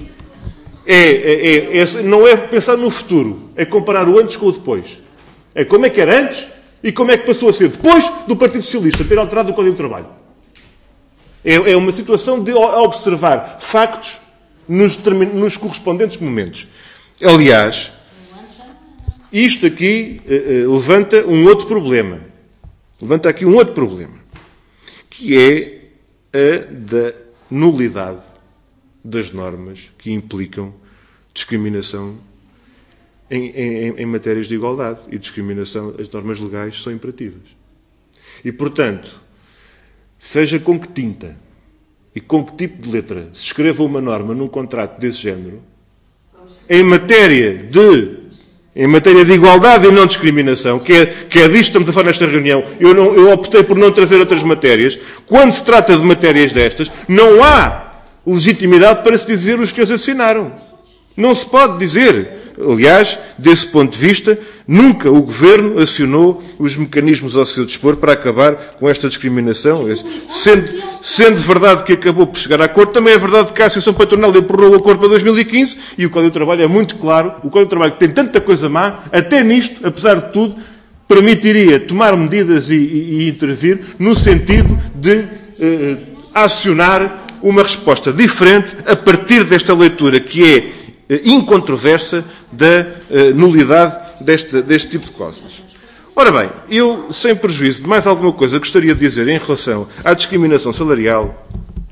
Não é pensar no futuro, é comparar o antes com o depois. É como é que era antes e como é que passou a ser depois do Partido Socialista ter alterado o Código de Trabalho. É uma situação de observar factos nos correspondentes momentos. Aliás, isto aqui levanta um outro problema. Levanta aqui um outro problema, que é a da nulidade das normas que implicam discriminação em matérias de igualdade e discriminação. As normas legais são imperativas. E, portanto, seja com que tinta e com que tipo de letra se escreva uma norma num contrato desse género, em matéria de igualdade e não discriminação, que é disto que estamos a falar nesta reunião, eu optei por não trazer outras matérias. Quando se trata de matérias destas, não há legitimidade para se dizer os que as assinaram. Não se pode dizer. Aliás, desse ponto de vista, nunca o Governo acionou os mecanismos ao seu dispor para acabar com esta discriminação. Sendo verdade que acabou por chegar a acordo, também é verdade que a Associação Patronal prorrogou o acordo para 2015 e o Código de Trabalho é muito claro. O Código de Trabalho que tem tanta coisa má, até nisto, apesar de tudo, permitiria tomar medidas e intervir no sentido de acionar uma resposta diferente a partir desta leitura que é incontroversa da nulidade deste tipo de cláusulas. Ora bem, eu, sem prejuízo de mais alguma coisa, gostaria de dizer em relação à discriminação salarial.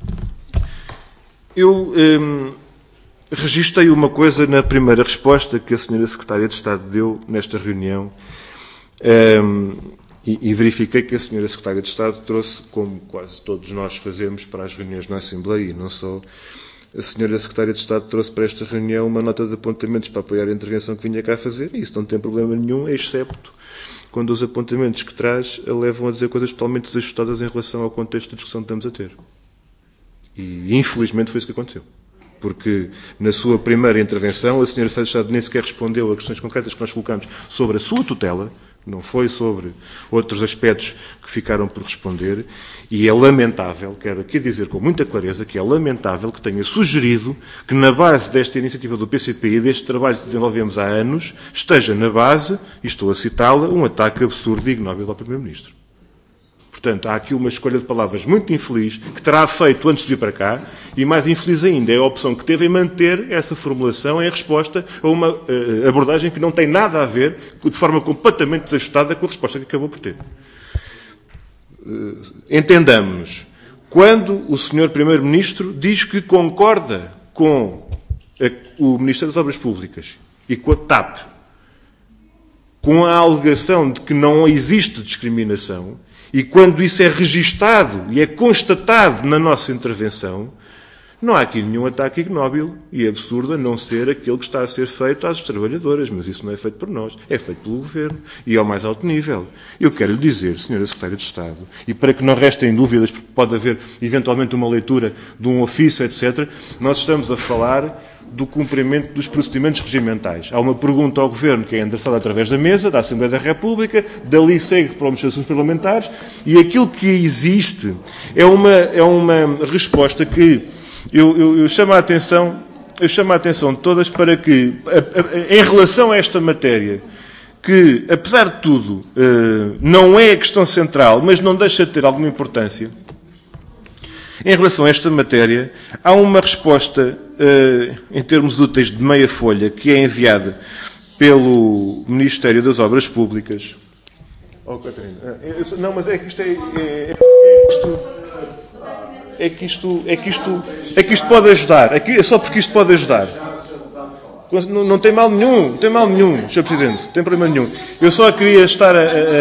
Eu registrei uma coisa na primeira resposta que a Sra. Secretária de Estado deu nesta reunião e verifiquei que a Sra. Secretária de Estado trouxe, como quase todos nós fazemos para as reuniões na Assembleia, e não só, a Sra. Secretária de Estado trouxe para esta reunião uma nota de apontamentos para apoiar a intervenção que vinha cá fazer, e isso não tem problema nenhum, excepto quando os apontamentos que traz a levam a dizer coisas totalmente desajustadas em relação ao contexto da discussão que estamos a ter. E, infelizmente, foi isso que aconteceu. Porque, na sua primeira intervenção, a Sra. Secretária de Estado nem sequer respondeu a questões concretas que nós colocamos sobre a sua tutela, não foi sobre outros aspectos que ficaram por responder, e é lamentável, quero aqui dizer com muita clareza, que é lamentável que tenha sugerido que na base desta iniciativa do PCP e deste trabalho que desenvolvemos há anos, esteja na base, e estou a citá-la, um ataque absurdo e ignóbil ao Primeiro-Ministro. Portanto, há aqui uma escolha de palavras muito infeliz que terá feito antes de vir para cá, e mais infeliz ainda é a opção que teve em manter essa formulação em resposta a uma abordagem que não tem nada a ver, de forma completamente desajustada, com a resposta que acabou por ter. Entendamos-nos. Quando o Sr. Primeiro-Ministro diz que concorda com o Ministério das Obras Públicas e com a TAP, com a alegação de que não existe discriminação, e quando isso é registado e é constatado na nossa intervenção, não há aqui nenhum ataque ignóbil e absurdo a não ser aquele que está a ser feito às trabalhadoras. Mas isso não é feito por nós, é feito pelo Governo e ao mais alto nível. Eu quero lhe dizer, Sra. Secretária de Estado, e para que não restem dúvidas, porque pode haver eventualmente uma leitura de um ofício, etc., nós estamos a falar do cumprimento dos procedimentos regimentais. Há uma pergunta ao Governo que é endereçada através da mesa, da Assembleia da República, dali segue para os assuntos parlamentares, e aquilo que existe é uma resposta que eu chamo a atenção de todas para que, em relação a esta matéria, que, apesar de tudo, não é a questão central, mas não deixa de ter alguma importância, em relação a esta matéria, há uma resposta, em termos úteis, de meia folha, que é enviada pelo Ministério das Obras Públicas. Oh, Catarina. Não, mas é que isto é que isto pode ajudar. É só porque isto pode ajudar. Não tem mal nenhum, Sr. Presidente, não tem problema nenhum. Eu só queria estar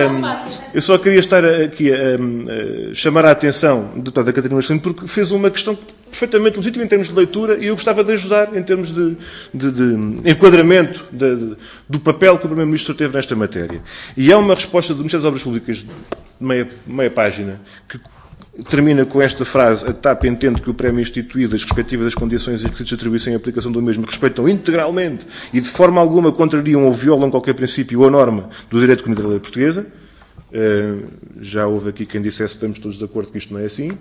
aqui a chamar a atenção do deputado Catarina Marcelino, porque fez uma questão perfeitamente legítima em termos de leitura, e eu gostava de ajudar em termos de enquadramento do papel que o Primeiro-Ministro teve nesta matéria. E é uma resposta do Ministério das Obras Públicas de meia página, que termina com esta frase: a TAP entende que o prémio instituído, as respectivas condições e requisitos de atribuição e aplicação do mesmo respeitam integralmente e de forma alguma contrariam ou violam qualquer princípio ou norma do direito comunitário da lei portuguesa. Já houve aqui quem dissesse que estamos todos de acordo que isto não é assim.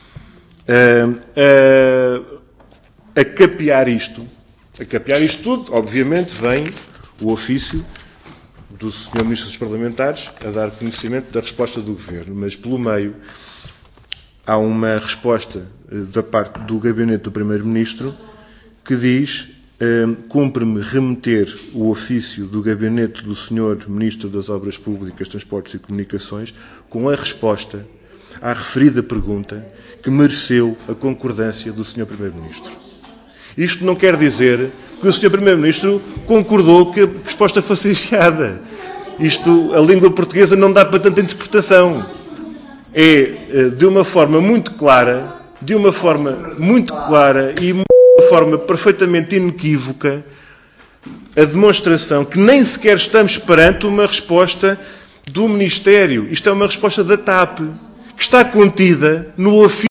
A capear isto tudo, obviamente, vem o ofício do Sr. Ministro dos Parlamentares a dar conhecimento da resposta do Governo, mas pelo meio há uma resposta da parte do Gabinete do Primeiro-Ministro que diz: cumpre-me remeter o ofício do Gabinete do Sr. Ministro das Obras Públicas, Transportes e Comunicações com a resposta à referida pergunta, que mereceu a concordância do Sr. Primeiro-Ministro. Isto não quer dizer que o Sr. Primeiro-Ministro concordou que a resposta fosse enviada. A língua portuguesa não dá para tanta interpretação. É de uma forma muito clara e de uma forma perfeitamente inequívoca a demonstração que nem sequer estamos perante uma resposta do Ministério. Isto é uma resposta da TAP, que está contida no ofício